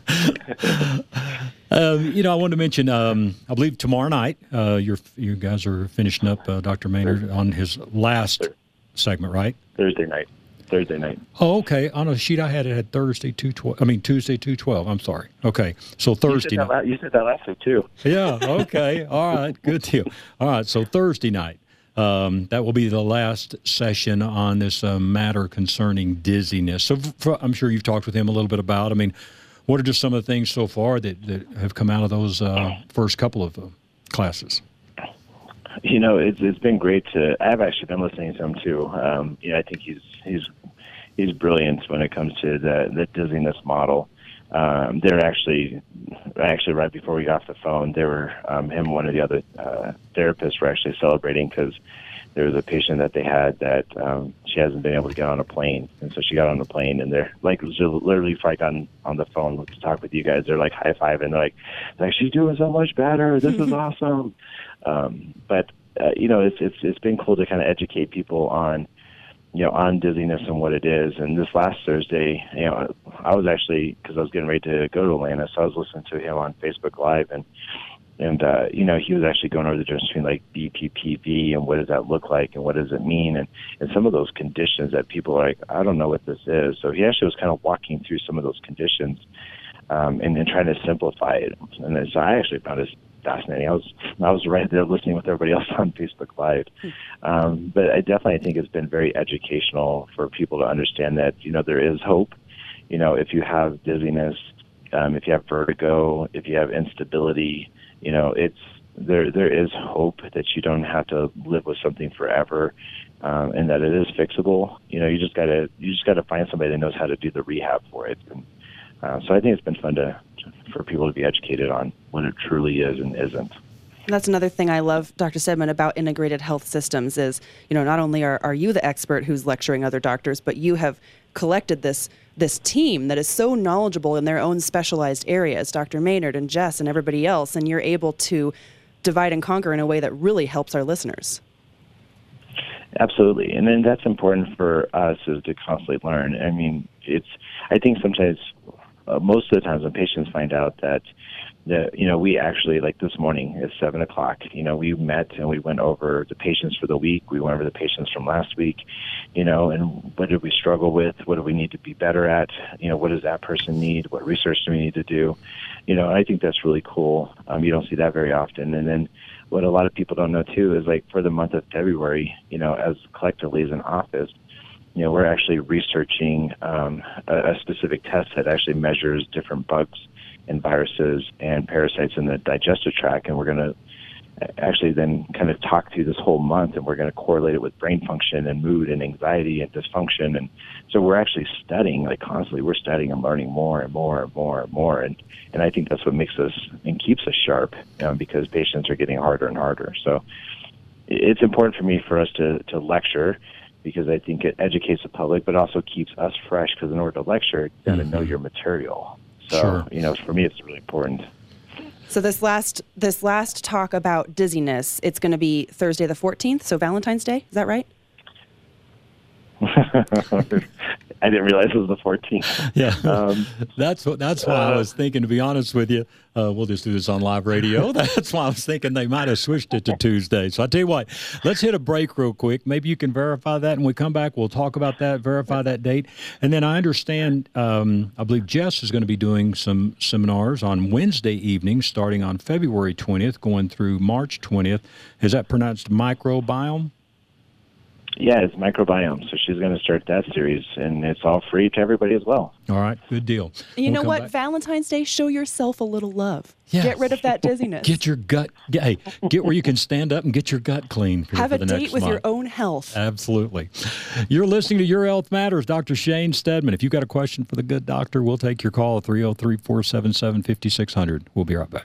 um, you know, I wanted to mention, um, I believe tomorrow night, uh, you're, you guys are finishing up uh, Doctor Maynard on his last segment, right? Thursday night. Thursday night. Oh, okay. On a sheet I had, it had Thursday two twelve. I mean Tuesday two twelve. I'm sorry. Okay, so Thursday you said, night. that, you said that last week too. Yeah. Okay. All right. Good deal. All right. So Thursday night, um, that will be the last session on this uh, matter concerning dizziness. So for, I'm sure you've talked with him a little bit about. I mean, what are just some of the things so far that, that have come out of those uh, first couple of uh, classes? You know, it's it's been great to. I've actually been listening to him too. Um, you know, I think he's he's he's brilliant when it comes to the the dizziness model. Um, they're actually actually right before we got off the phone, they were um, him and one of the other uh, therapists were actually celebrating because there was a patient that they had that um, she hasn't been able to get on a plane, and so she got on the plane, and they're like literally before I got on, on the phone to talk with you guys, they're like high fiving, they're like, like she's doing so much better. This is awesome. Um, but uh, you know, it's it's it's been cool to kind of educate people on, you know, on dizziness and what it is. And this last Thursday, you know, I was actually, because I was getting ready to go to Atlanta, so I was listening to him on Facebook Live, and And, uh, you know, he was actually going over the difference between, like, B P P V and what does that look like and what does it mean, and, and some of those conditions that people are like, I don't know what this is. So he actually was kind of walking through some of those conditions um, and then trying to simplify it. And then, so I actually found it fascinating. I was I was right there listening with everybody else on Facebook Live. Um, but I definitely think it's been very educational for people to understand that, you know, there is hope. You know, if you have dizziness, um, if you have vertigo, if you have instability, you know, it's there. There is hope that you don't have to live with something forever, um, and that it is fixable. You know, you just gotta you just gotta find somebody that knows how to do the rehab for it. And, uh, so I think it's been fun to for people to be educated on what it truly is and isn't. That's another thing I love, Doctor Steadman, about integrated health systems is, you know, not only are, are you the expert who's lecturing other doctors, but you have collected this this team that is so knowledgeable in their own specialized areas, Doctor Maynard and Jess and everybody else, and you're able to divide and conquer in a way that really helps our listeners. Absolutely. And then that's important for us is to constantly learn. I mean, it's, I think sometimes, uh, most of the times when patients find out that, that, you know, we actually, like this morning at seven o'clock, you know, we met and we went over the patients for the week. We went over the patients from last week, you know, and what did we struggle with? What do we need to be better at? You know, what does that person need? What research do we need to do? You know, and I think that's really cool. Um, you don't see that very often. And then what a lot of people don't know, too, is like for the month of February, you know, as collectively as an office, you know, we're actually researching um, a, a specific test that actually measures different bugs and viruses and parasites in the digestive tract, and we're going to actually then kind of talk through this whole month, and we're going to correlate it with brain function and mood and anxiety and dysfunction. And so we're actually studying, like constantly, we're studying and learning more and more and more and more. And, and I think that's what makes us and keeps us sharp, you know, because patients are getting harder and harder. So it's important for me for us to, to lecture, because I think it educates the public, but also keeps us fresh, because in order to lecture, you got to mm-hmm. know your material. So, sure. you know, for me, it's really important. So this last this last talk about dizziness, it's going to be Thursday the fourteenth, so Valentine's Day. Is that right? I didn't realize it was the fourteenth. Yeah, um, that's what. That's why uh, I was thinking. To be honest with you, uh, we'll just do this on live radio. That's why I was thinking they might have switched it to Tuesday. So I tell you what, let's hit a break real quick. Maybe you can verify that, and when we come back, we'll talk about that, verify that date, and then I understand. Um, I believe Jess is going to be doing some seminars on Wednesday evenings, starting on February twentieth, going through March twentieth. Is that pronounced microbiome? Yeah, it's microbiome. So she's going to start that series, and it's all free to everybody as well. All right, good deal. You we'll know what? Back. Valentine's Day, show yourself a little love. Yes. Get rid of that dizziness. Get your gut. Get, hey, get where you can stand up and get your gut clean. For, Have for a the date next with month. your own health. Absolutely. You're listening to Your Health Matters. Doctor Shane Steadman. If you've got a question for the good doctor, we'll take your call at three oh three, four seven seven, five six zero zero. We'll be right back.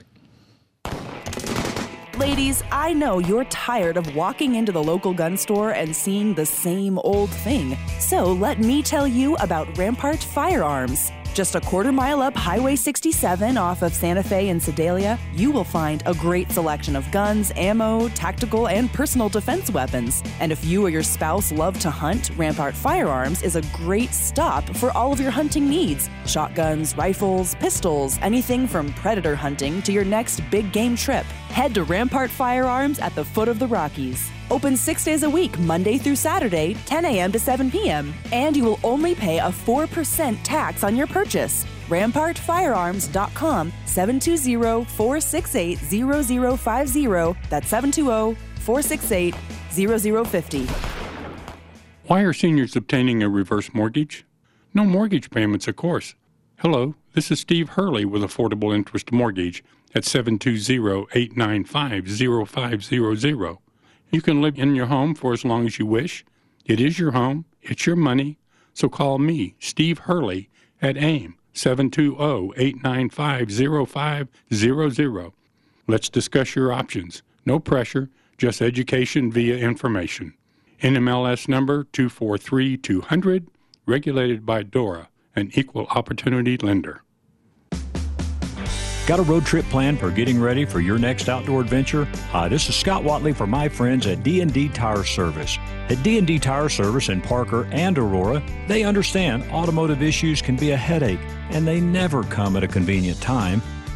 Ladies, I know you're tired of walking into the local gun store and seeing the same old thing. So let me tell you about Rampart Firearms. Just a quarter mile up Highway sixty-seven off of Santa Fe and Sedalia, you will find a great selection of guns, ammo, tactical, and personal defense weapons. And if you or your spouse love to hunt, Rampart Firearms is a great stop for all of your hunting needs. Shotguns, rifles, pistols, anything from predator hunting to your next big game trip. Head to Rampart Firearms at the foot of the Rockies. Open six days a week, Monday through Saturday, ten a.m. to seven p.m. And you will only pay a four percent tax on your purchase. Rampart Firearms dot com, seven two zero, four six eight, zero zero five zero. That's seven two zero, four six eight, zero zero five zero. Why are seniors obtaining a reverse mortgage? No mortgage payments, of course. Hello, this is Steve Hurley with Affordable Interest Mortgage at seven two zero, eight nine five, zero five zero zero. You can live in your home for as long as you wish. It is your home. It's your money. So call me, Steve Hurley, at AIM, seven two zero, eight nine five, zero five zero zero. Let's discuss your options. No pressure, just education via information. N M L S number two four three two hundred, regulated by DORA, an equal opportunity lender. Got a road trip planned for getting ready for your next outdoor adventure? Hi, this is Scott Watley for my friends at D and D Tire Service. At D and D Tire Service in Parker and Aurora, they understand automotive issues can be a headache, and they never come at a convenient time.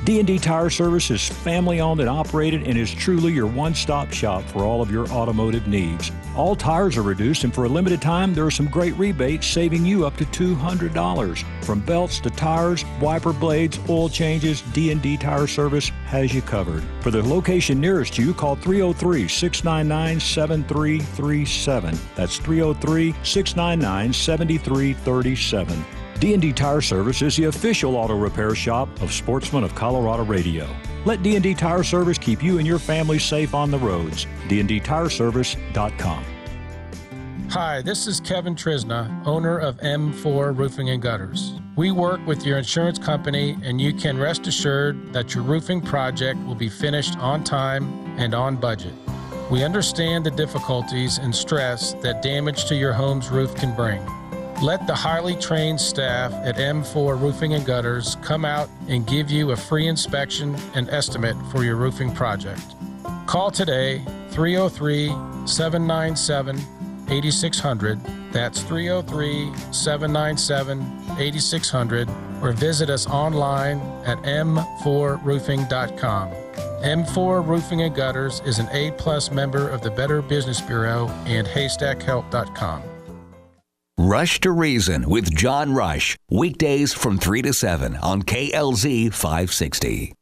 D and D Tire Service is family-owned and operated and is truly your one-stop shop for all of your automotive needs. All tires are reduced, and for a limited time, there are some great rebates saving you up to two hundred dollars. From belts to tires, wiper blades, oil changes, D and D Tire Service has you covered. For the location nearest you, call three oh three, six nine nine, seven three three seven. That's three oh three, six nine nine, seven three three seven. D and D Tire Service is the official auto repair shop of Sportsman of Colorado Radio. Let D and D Tire Service keep you and your family safe on the roads. D and D tire service dot com. Hi, this is Kevin Trisna, owner of M four Roofing and Gutters. We work with your insurance company, and you can rest assured that your roofing project will be finished on time and on budget. We understand the difficulties and stress that damage to your home's roof can bring. Let the highly trained staff at M four Roofing and Gutters come out and give you a free inspection and estimate for your roofing project. Call today, three oh three, seven nine seven, eight six hundred. That's three oh three, seven nine seven, eight six hundred, or visit us online at m four roofing dot com. M four Roofing and Gutters is an A-plus member of the Better Business Bureau and haystack help dot com. Rush to Reason with John Rush, weekdays from three to seven on K L Z five sixty.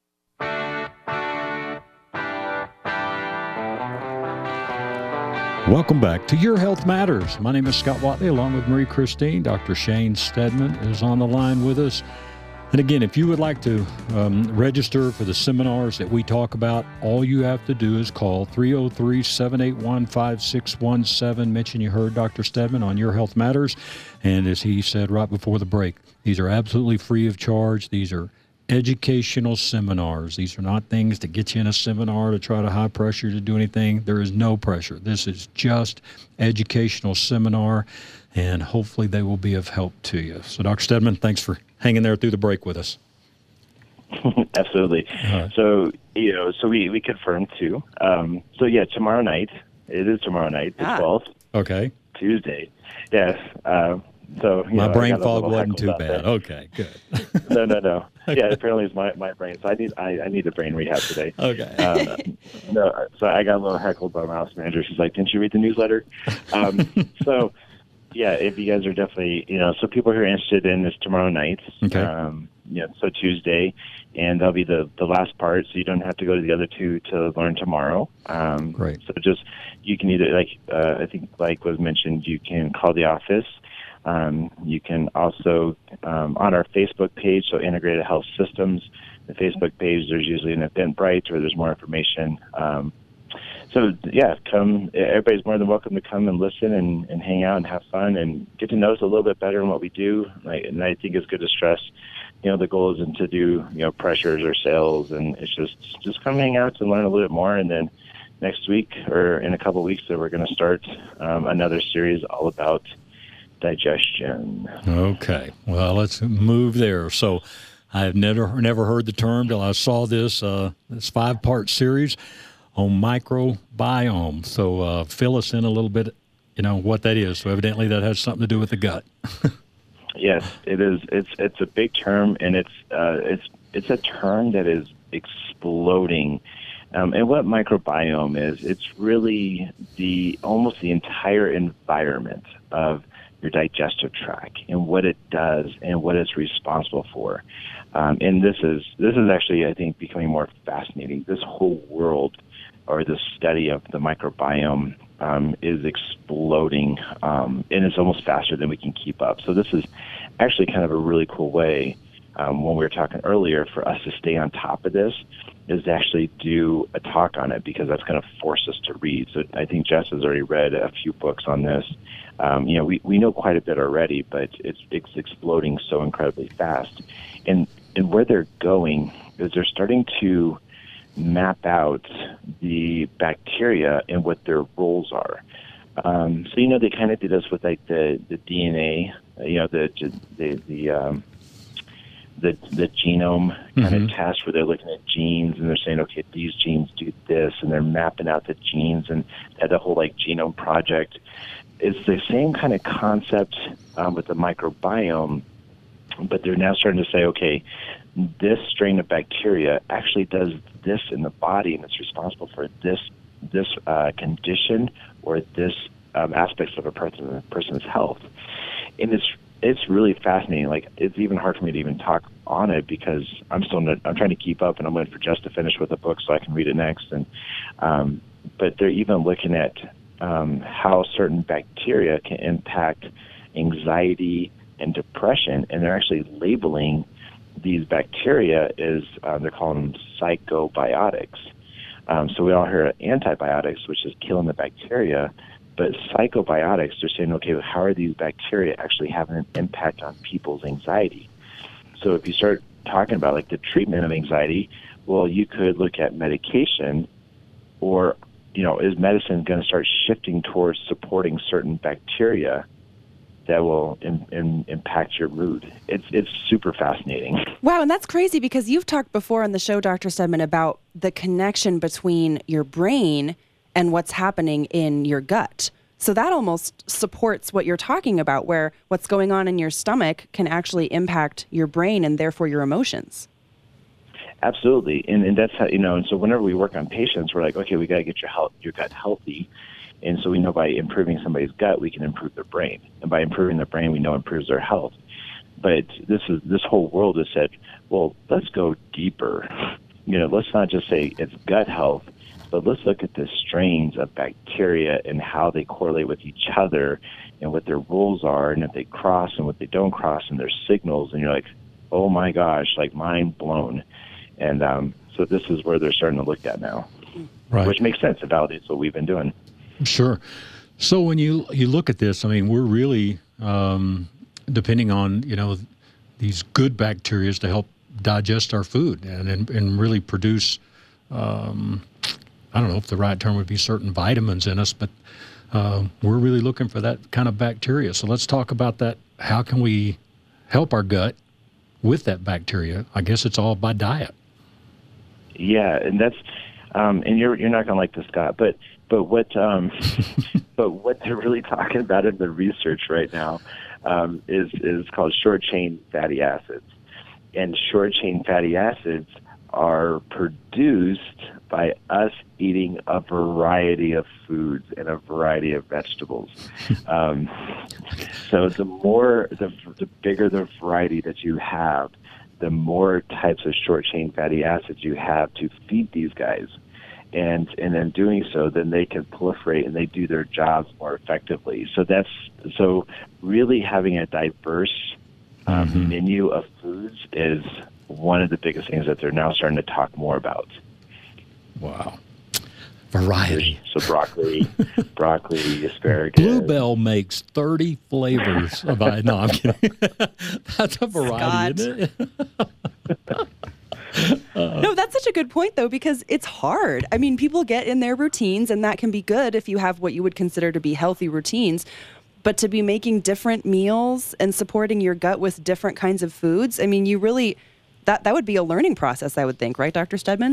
Welcome back to Your Health Matters. My name is Scott Watley, along with Marie Christine. Doctor Shane Stedman is on the line with us. And again, if you would like to um, register for the seminars that we talk about, all you have to do is call three oh three, seven eight one, five six one seven. Mention you heard Doctor Stedman on Your Health Matters. And as he said right before the break, these are absolutely free of charge. These are educational seminars. These are not things to get you in a seminar to try to high pressure to do anything. There is no pressure. This is just educational seminar, and hopefully they will be of help to you. So, Doctor Stedman, thanks for hanging there through the break with us. Absolutely. Right. So, you know, so we, we confirmed too. Um, so yeah, tomorrow night, it is tomorrow night, the ah. twelfth. Okay. Tuesday. Yes. Uh, so, you my know, brain fog wasn't too bad. That. Okay, good. no, no, no. Yeah, apparently it's my, my brain. So I need I, I need a brain rehab today. Okay. Uh, no, so I got a little heckled by my house manager. She's like, "Didn't you read the newsletter?" Um, so, yeah, if you guys are definitely, you know, so people who are interested in this tomorrow night. Okay. Um, yeah, so Tuesday, and that'll be the, the last part, so you don't have to go to the other two to learn tomorrow. Um, Great. So just, you can either, like, uh, I think like was mentioned, you can call the office. Um, you can also, um, on our Facebook page, so Integrated Health Systems, the Facebook page, there's usually an Eventbrite or there's more information. Um, so, yeah, come. Everybody's more than welcome to come and listen and, and hang out and have fun and get to know us a little bit better in what we do. Like, and I think it's good to stress, you know, the goal isn't to do, you know, pressures or sales, and it's just, just come hang out and learn a little bit more. And then next week or in a couple of weeks, so we're going to start um, another series all about digestion. Okay. Well, let's move there. So I've never never heard the term till I saw this uh, this five-part series on microbiome. So uh, fill us in a little bit, you know, what that is. So evidently that has something to do with the gut. Yes, it is. It's it's a big term, and it's uh, it's it's a term that is exploding. Um, and what microbiome is, it's really the almost the entire environment of your digestive tract and what it does and what it's responsible for. Um, and this is this is actually, I think, becoming more fascinating. This whole world, or the study of the microbiome, um, is exploding, um, and it's almost faster than we can keep up. So this is actually kind of a really cool way, um, when we were talking earlier, for us to stay on top of this, is to actually do a talk on it, because that's going to force us to read. So I think Jess has already read a few books on this. Um, you know, we, we know quite a bit already, but it's it's exploding so incredibly fast. And and where they're going is they're starting to map out the bacteria and what their roles are. Um, so, you know, they kind of did this with like the, the D N A, you know, the the the um, the, the genome kind mm-hmm. of test, where they're looking at genes and they're saying, okay, these genes do this, and they're mapping out the genes, and the whole like genome project. It's the same kind of concept um, with the microbiome, but they're now starting to say, okay, this strain of bacteria actually does this in the body, and it's responsible for this this uh, condition or this um, aspects of a person, a person's health. And it's it's really fascinating. Like, it's even hard for me to even talk on it because I'm still not, I'm trying to keep up, and I'm waiting for Jess to finish with the book so I can read it next. And um, but they're even looking at um, how certain bacteria can impact anxiety and depression, and they're actually labeling these bacteria as uh, they're calling them psychobiotics. Um, so we all hear antibiotics, which is killing the bacteria, but psychobiotics, they're saying, okay, well, how are these bacteria actually having an impact on people's anxiety? So if you start talking about like the treatment of anxiety, well, you could look at medication, or, you know, is medicine going to start shifting towards supporting certain bacteria that will in, in, impact your mood? It's it's super fascinating. Wow, and that's crazy because you've talked before on the show, Doctor Stedman, about the connection between your brain and what's happening in your gut. So that almost supports what you're talking about, where what's going on in your stomach can actually impact your brain and therefore your emotions. Absolutely, and and that's how, you know. And so whenever we work on patients, we're like, okay, we got to get your health, your gut healthy. And so we know by improving somebody's gut, we can improve their brain. And by improving their brain, we know improves their health. But this is this whole world has said, well, let's go deeper. You know, let's not just say it's gut health, but let's look at the strains of bacteria and how they correlate with each other and what their roles are, and if they cross and what they don't cross, and their signals. And you're like, oh my gosh, like mind blown. And um, so this is where they're starting to look at now, right? Which makes sense. It validates what we've been doing. Sure. So when you you look at this, I mean, we're really um, depending on, you know, these good bacteria to help digest our food and and, and really produce, um, I don't know if the right term would be certain vitamins in us, but uh, we're really looking for that kind of bacteria. So let's talk about that. How can we help our gut with that bacteria? I guess it's all by diet. Yeah, and that's um, and you're you're not going to like this, Scott, but. But what um, but what they're really talking about in the research right now um, is is called short chain fatty acids, and short chain fatty acids are produced by us eating a variety of foods and a variety of vegetables. Um, so the more the the bigger the variety that you have, the more types of short chain fatty acids you have to feed these guys. And and in doing so, then they can proliferate and they do their jobs more effectively. So that's so really having a diverse um, mm-hmm. menu of foods is one of the biggest things that they're now starting to talk more about. Wow, variety. So broccoli, broccoli, asparagus. Bluebell makes thirty flavors of I. No, I'm kidding. That's a variety, Scott. Isn't it? Uh, no, that's such a good point, though, because it's hard. I mean, people get in their routines, and that can be good if you have what you would consider to be healthy routines. But to be making different meals and supporting your gut with different kinds of foods, I mean, you really, that, that would be a learning process, I would think, right, Doctor Stedman?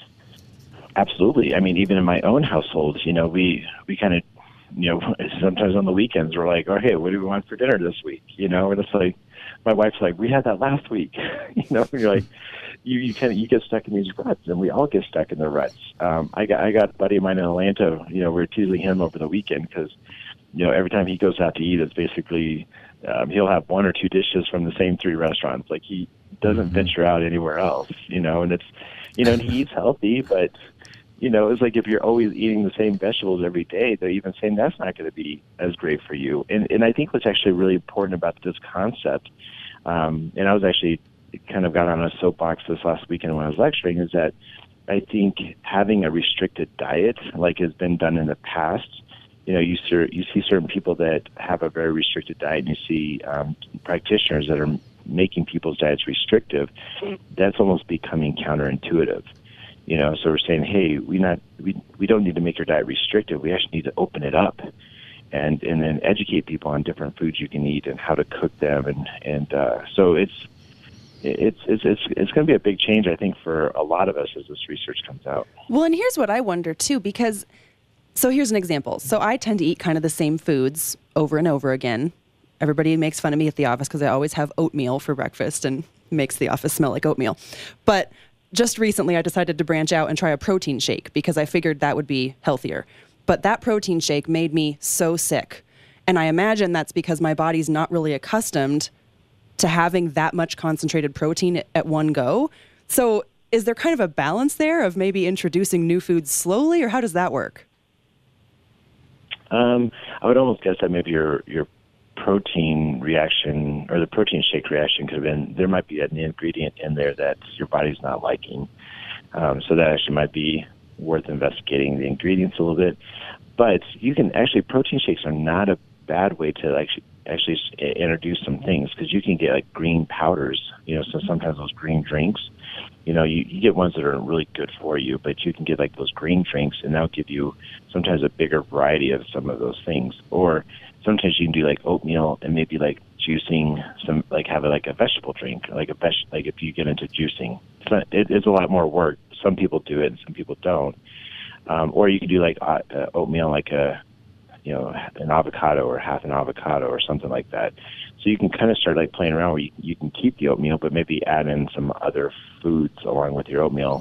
Absolutely. I mean, even in my own household, you know, we, we kind of, you know, sometimes on the weekends, we're like, oh, hey, what do we want for dinner this week? You know, and it's like, my wife's like, we had that last week. You know, and you're like, you you kind of you get stuck in these ruts, and we all get stuck in the ruts. Um, I got I got a buddy of mine in Atlanta. You know, we we're teasing him over the weekend because, you know, every time he goes out to eat, it's basically um, he'll have one or two dishes from the same three restaurants. Like, he doesn't mm-hmm. venture out anywhere else. You know, and it's, you know, and he eats healthy, but, you know, it's like if you're always eating the same vegetables every day, they're even saying that's not going to be as great for you. And and I think what's actually really important about this concept, um, and I was actually kind of got on a soapbox this last weekend when I was lecturing, is that I think having a restricted diet, like has been done in the past, you know, you ser- you see certain people that have a very restricted diet, and you see um, practitioners that are making people's diets restrictive. That's almost becoming counterintuitive. You know, so we're saying, hey, we not we we don't need to make your diet restrictive. We actually need to open it up, and and then educate people on different foods you can eat and how to cook them, and and uh, so it's. It's it's it's it's going to be a big change, I think, for a lot of us as this research comes out. Well, and here's what I wonder too, because so here's an example. So I tend to eat kind of the same foods over and over again. Everybody makes fun of me at the office because I always have oatmeal for breakfast, and makes the office smell like oatmeal. But just recently I decided to branch out and try a protein shake because I figured that would be healthier. But that protein shake made me so sick. And I imagine that's because my body's not really accustomed to having that much concentrated protein at one go. So is there kind of a balance there of maybe introducing new foods slowly, or how does that work? Um, I would almost guess that maybe your your protein reaction or the protein shake reaction could have been, there might be an ingredient in there that your body's not liking. Um, so that actually might be worth investigating the ingredients a little bit. But you can actually, protein shakes are not a bad way to actually actually introduce some things, because you can get like green powders, you know, so sometimes those green drinks, you know, you, you get ones that are really good for you, but you can get like those green drinks and that'll give you sometimes a bigger variety of some of those things. Or sometimes you can do like oatmeal and maybe like juicing some, like have a, like a vegetable drink, like a veg, like if you get into juicing, it's, not, it, it's a lot more work. Some people do it and some people don't. Um, or you can do like uh, oatmeal, like a, you know, an avocado or half an avocado or something like that. So you can kind of start like playing around where you, you can keep the oatmeal, but maybe add in some other foods along with your oatmeal.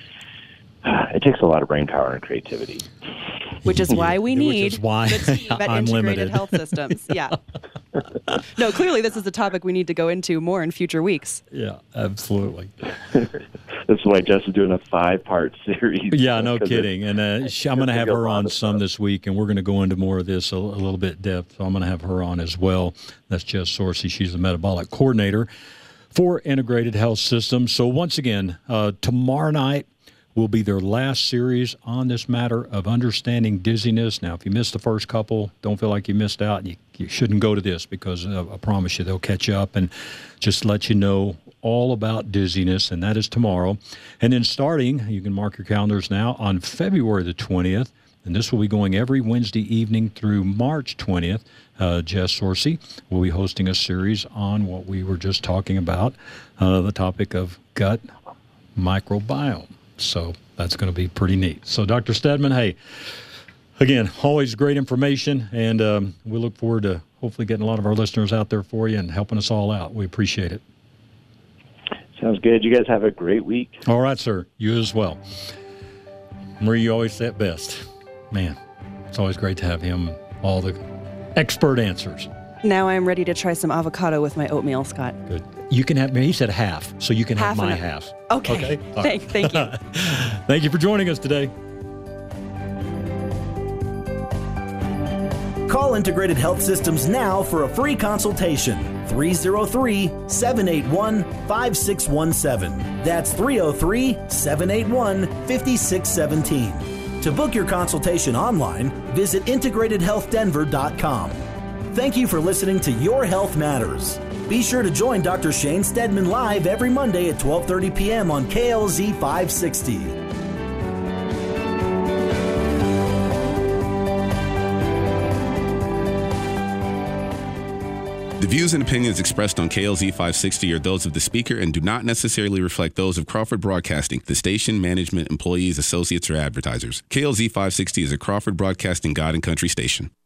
It takes a lot of brain power and creativity. Which is why we need Which is why the team at I'm Integrated limited. Health Systems. Yeah. No, clearly this is a topic we need to go into more in future weeks. Yeah, absolutely. That's why Jess is doing a five-part series. Yeah, no kidding. And uh, she, I'm going to have her on some this week, and we're going to go into more of this a, a little bit depth. So I'm going to have her on as well. That's Jess Sorsey. She's the metabolic coordinator for Integrated Health Systems. So once again, uh, tomorrow night will be their last series on this matter of understanding dizziness. Now, if you missed the first couple, don't feel like you missed out. You, you shouldn't go to this because uh, I promise you they'll catch you up and just let you know all about dizziness, and that is tomorrow. And then starting, you can mark your calendars now, on February the twentieth, and this will be going every Wednesday evening through March twentieth. Uh, Jess Sorsey will be hosting a series on what we were just talking about, uh, the topic of gut microbiome. So that's going to be pretty neat. So Doctor Steadman, hey, again, always great information, and um, we look forward to hopefully getting a lot of our listeners out there for you and helping us all out. We appreciate it. Sounds good. You guys have a great week. All right, sir. You as well. Marie, you always say it best. Man, it's always great to have him, all the expert answers. Now I'm ready to try some avocado with my oatmeal, Scott. Good. You can have, he said half, so you can Half have my and a- half. Okay. Okay. All Thank, right. thank you. Thank you for joining us today. Call Integrated Health Systems now for a free consultation. three oh three, seven eight one, five six one seven. That's three oh three, seven eight one, five six one seven. To book your consultation online, visit integrated health denver dot com. Thank you for listening to Your Health Matters. Be sure to join Doctor Shane Steadman live every Monday at twelve thirty p.m. on K L Z five sixty. The views and opinions expressed on K L Z five sixty are those of the speaker and do not necessarily reflect those of Crawford Broadcasting, the station, management, employees, associates, or advertisers. K L Z five sixty is a Crawford Broadcasting God and Country station.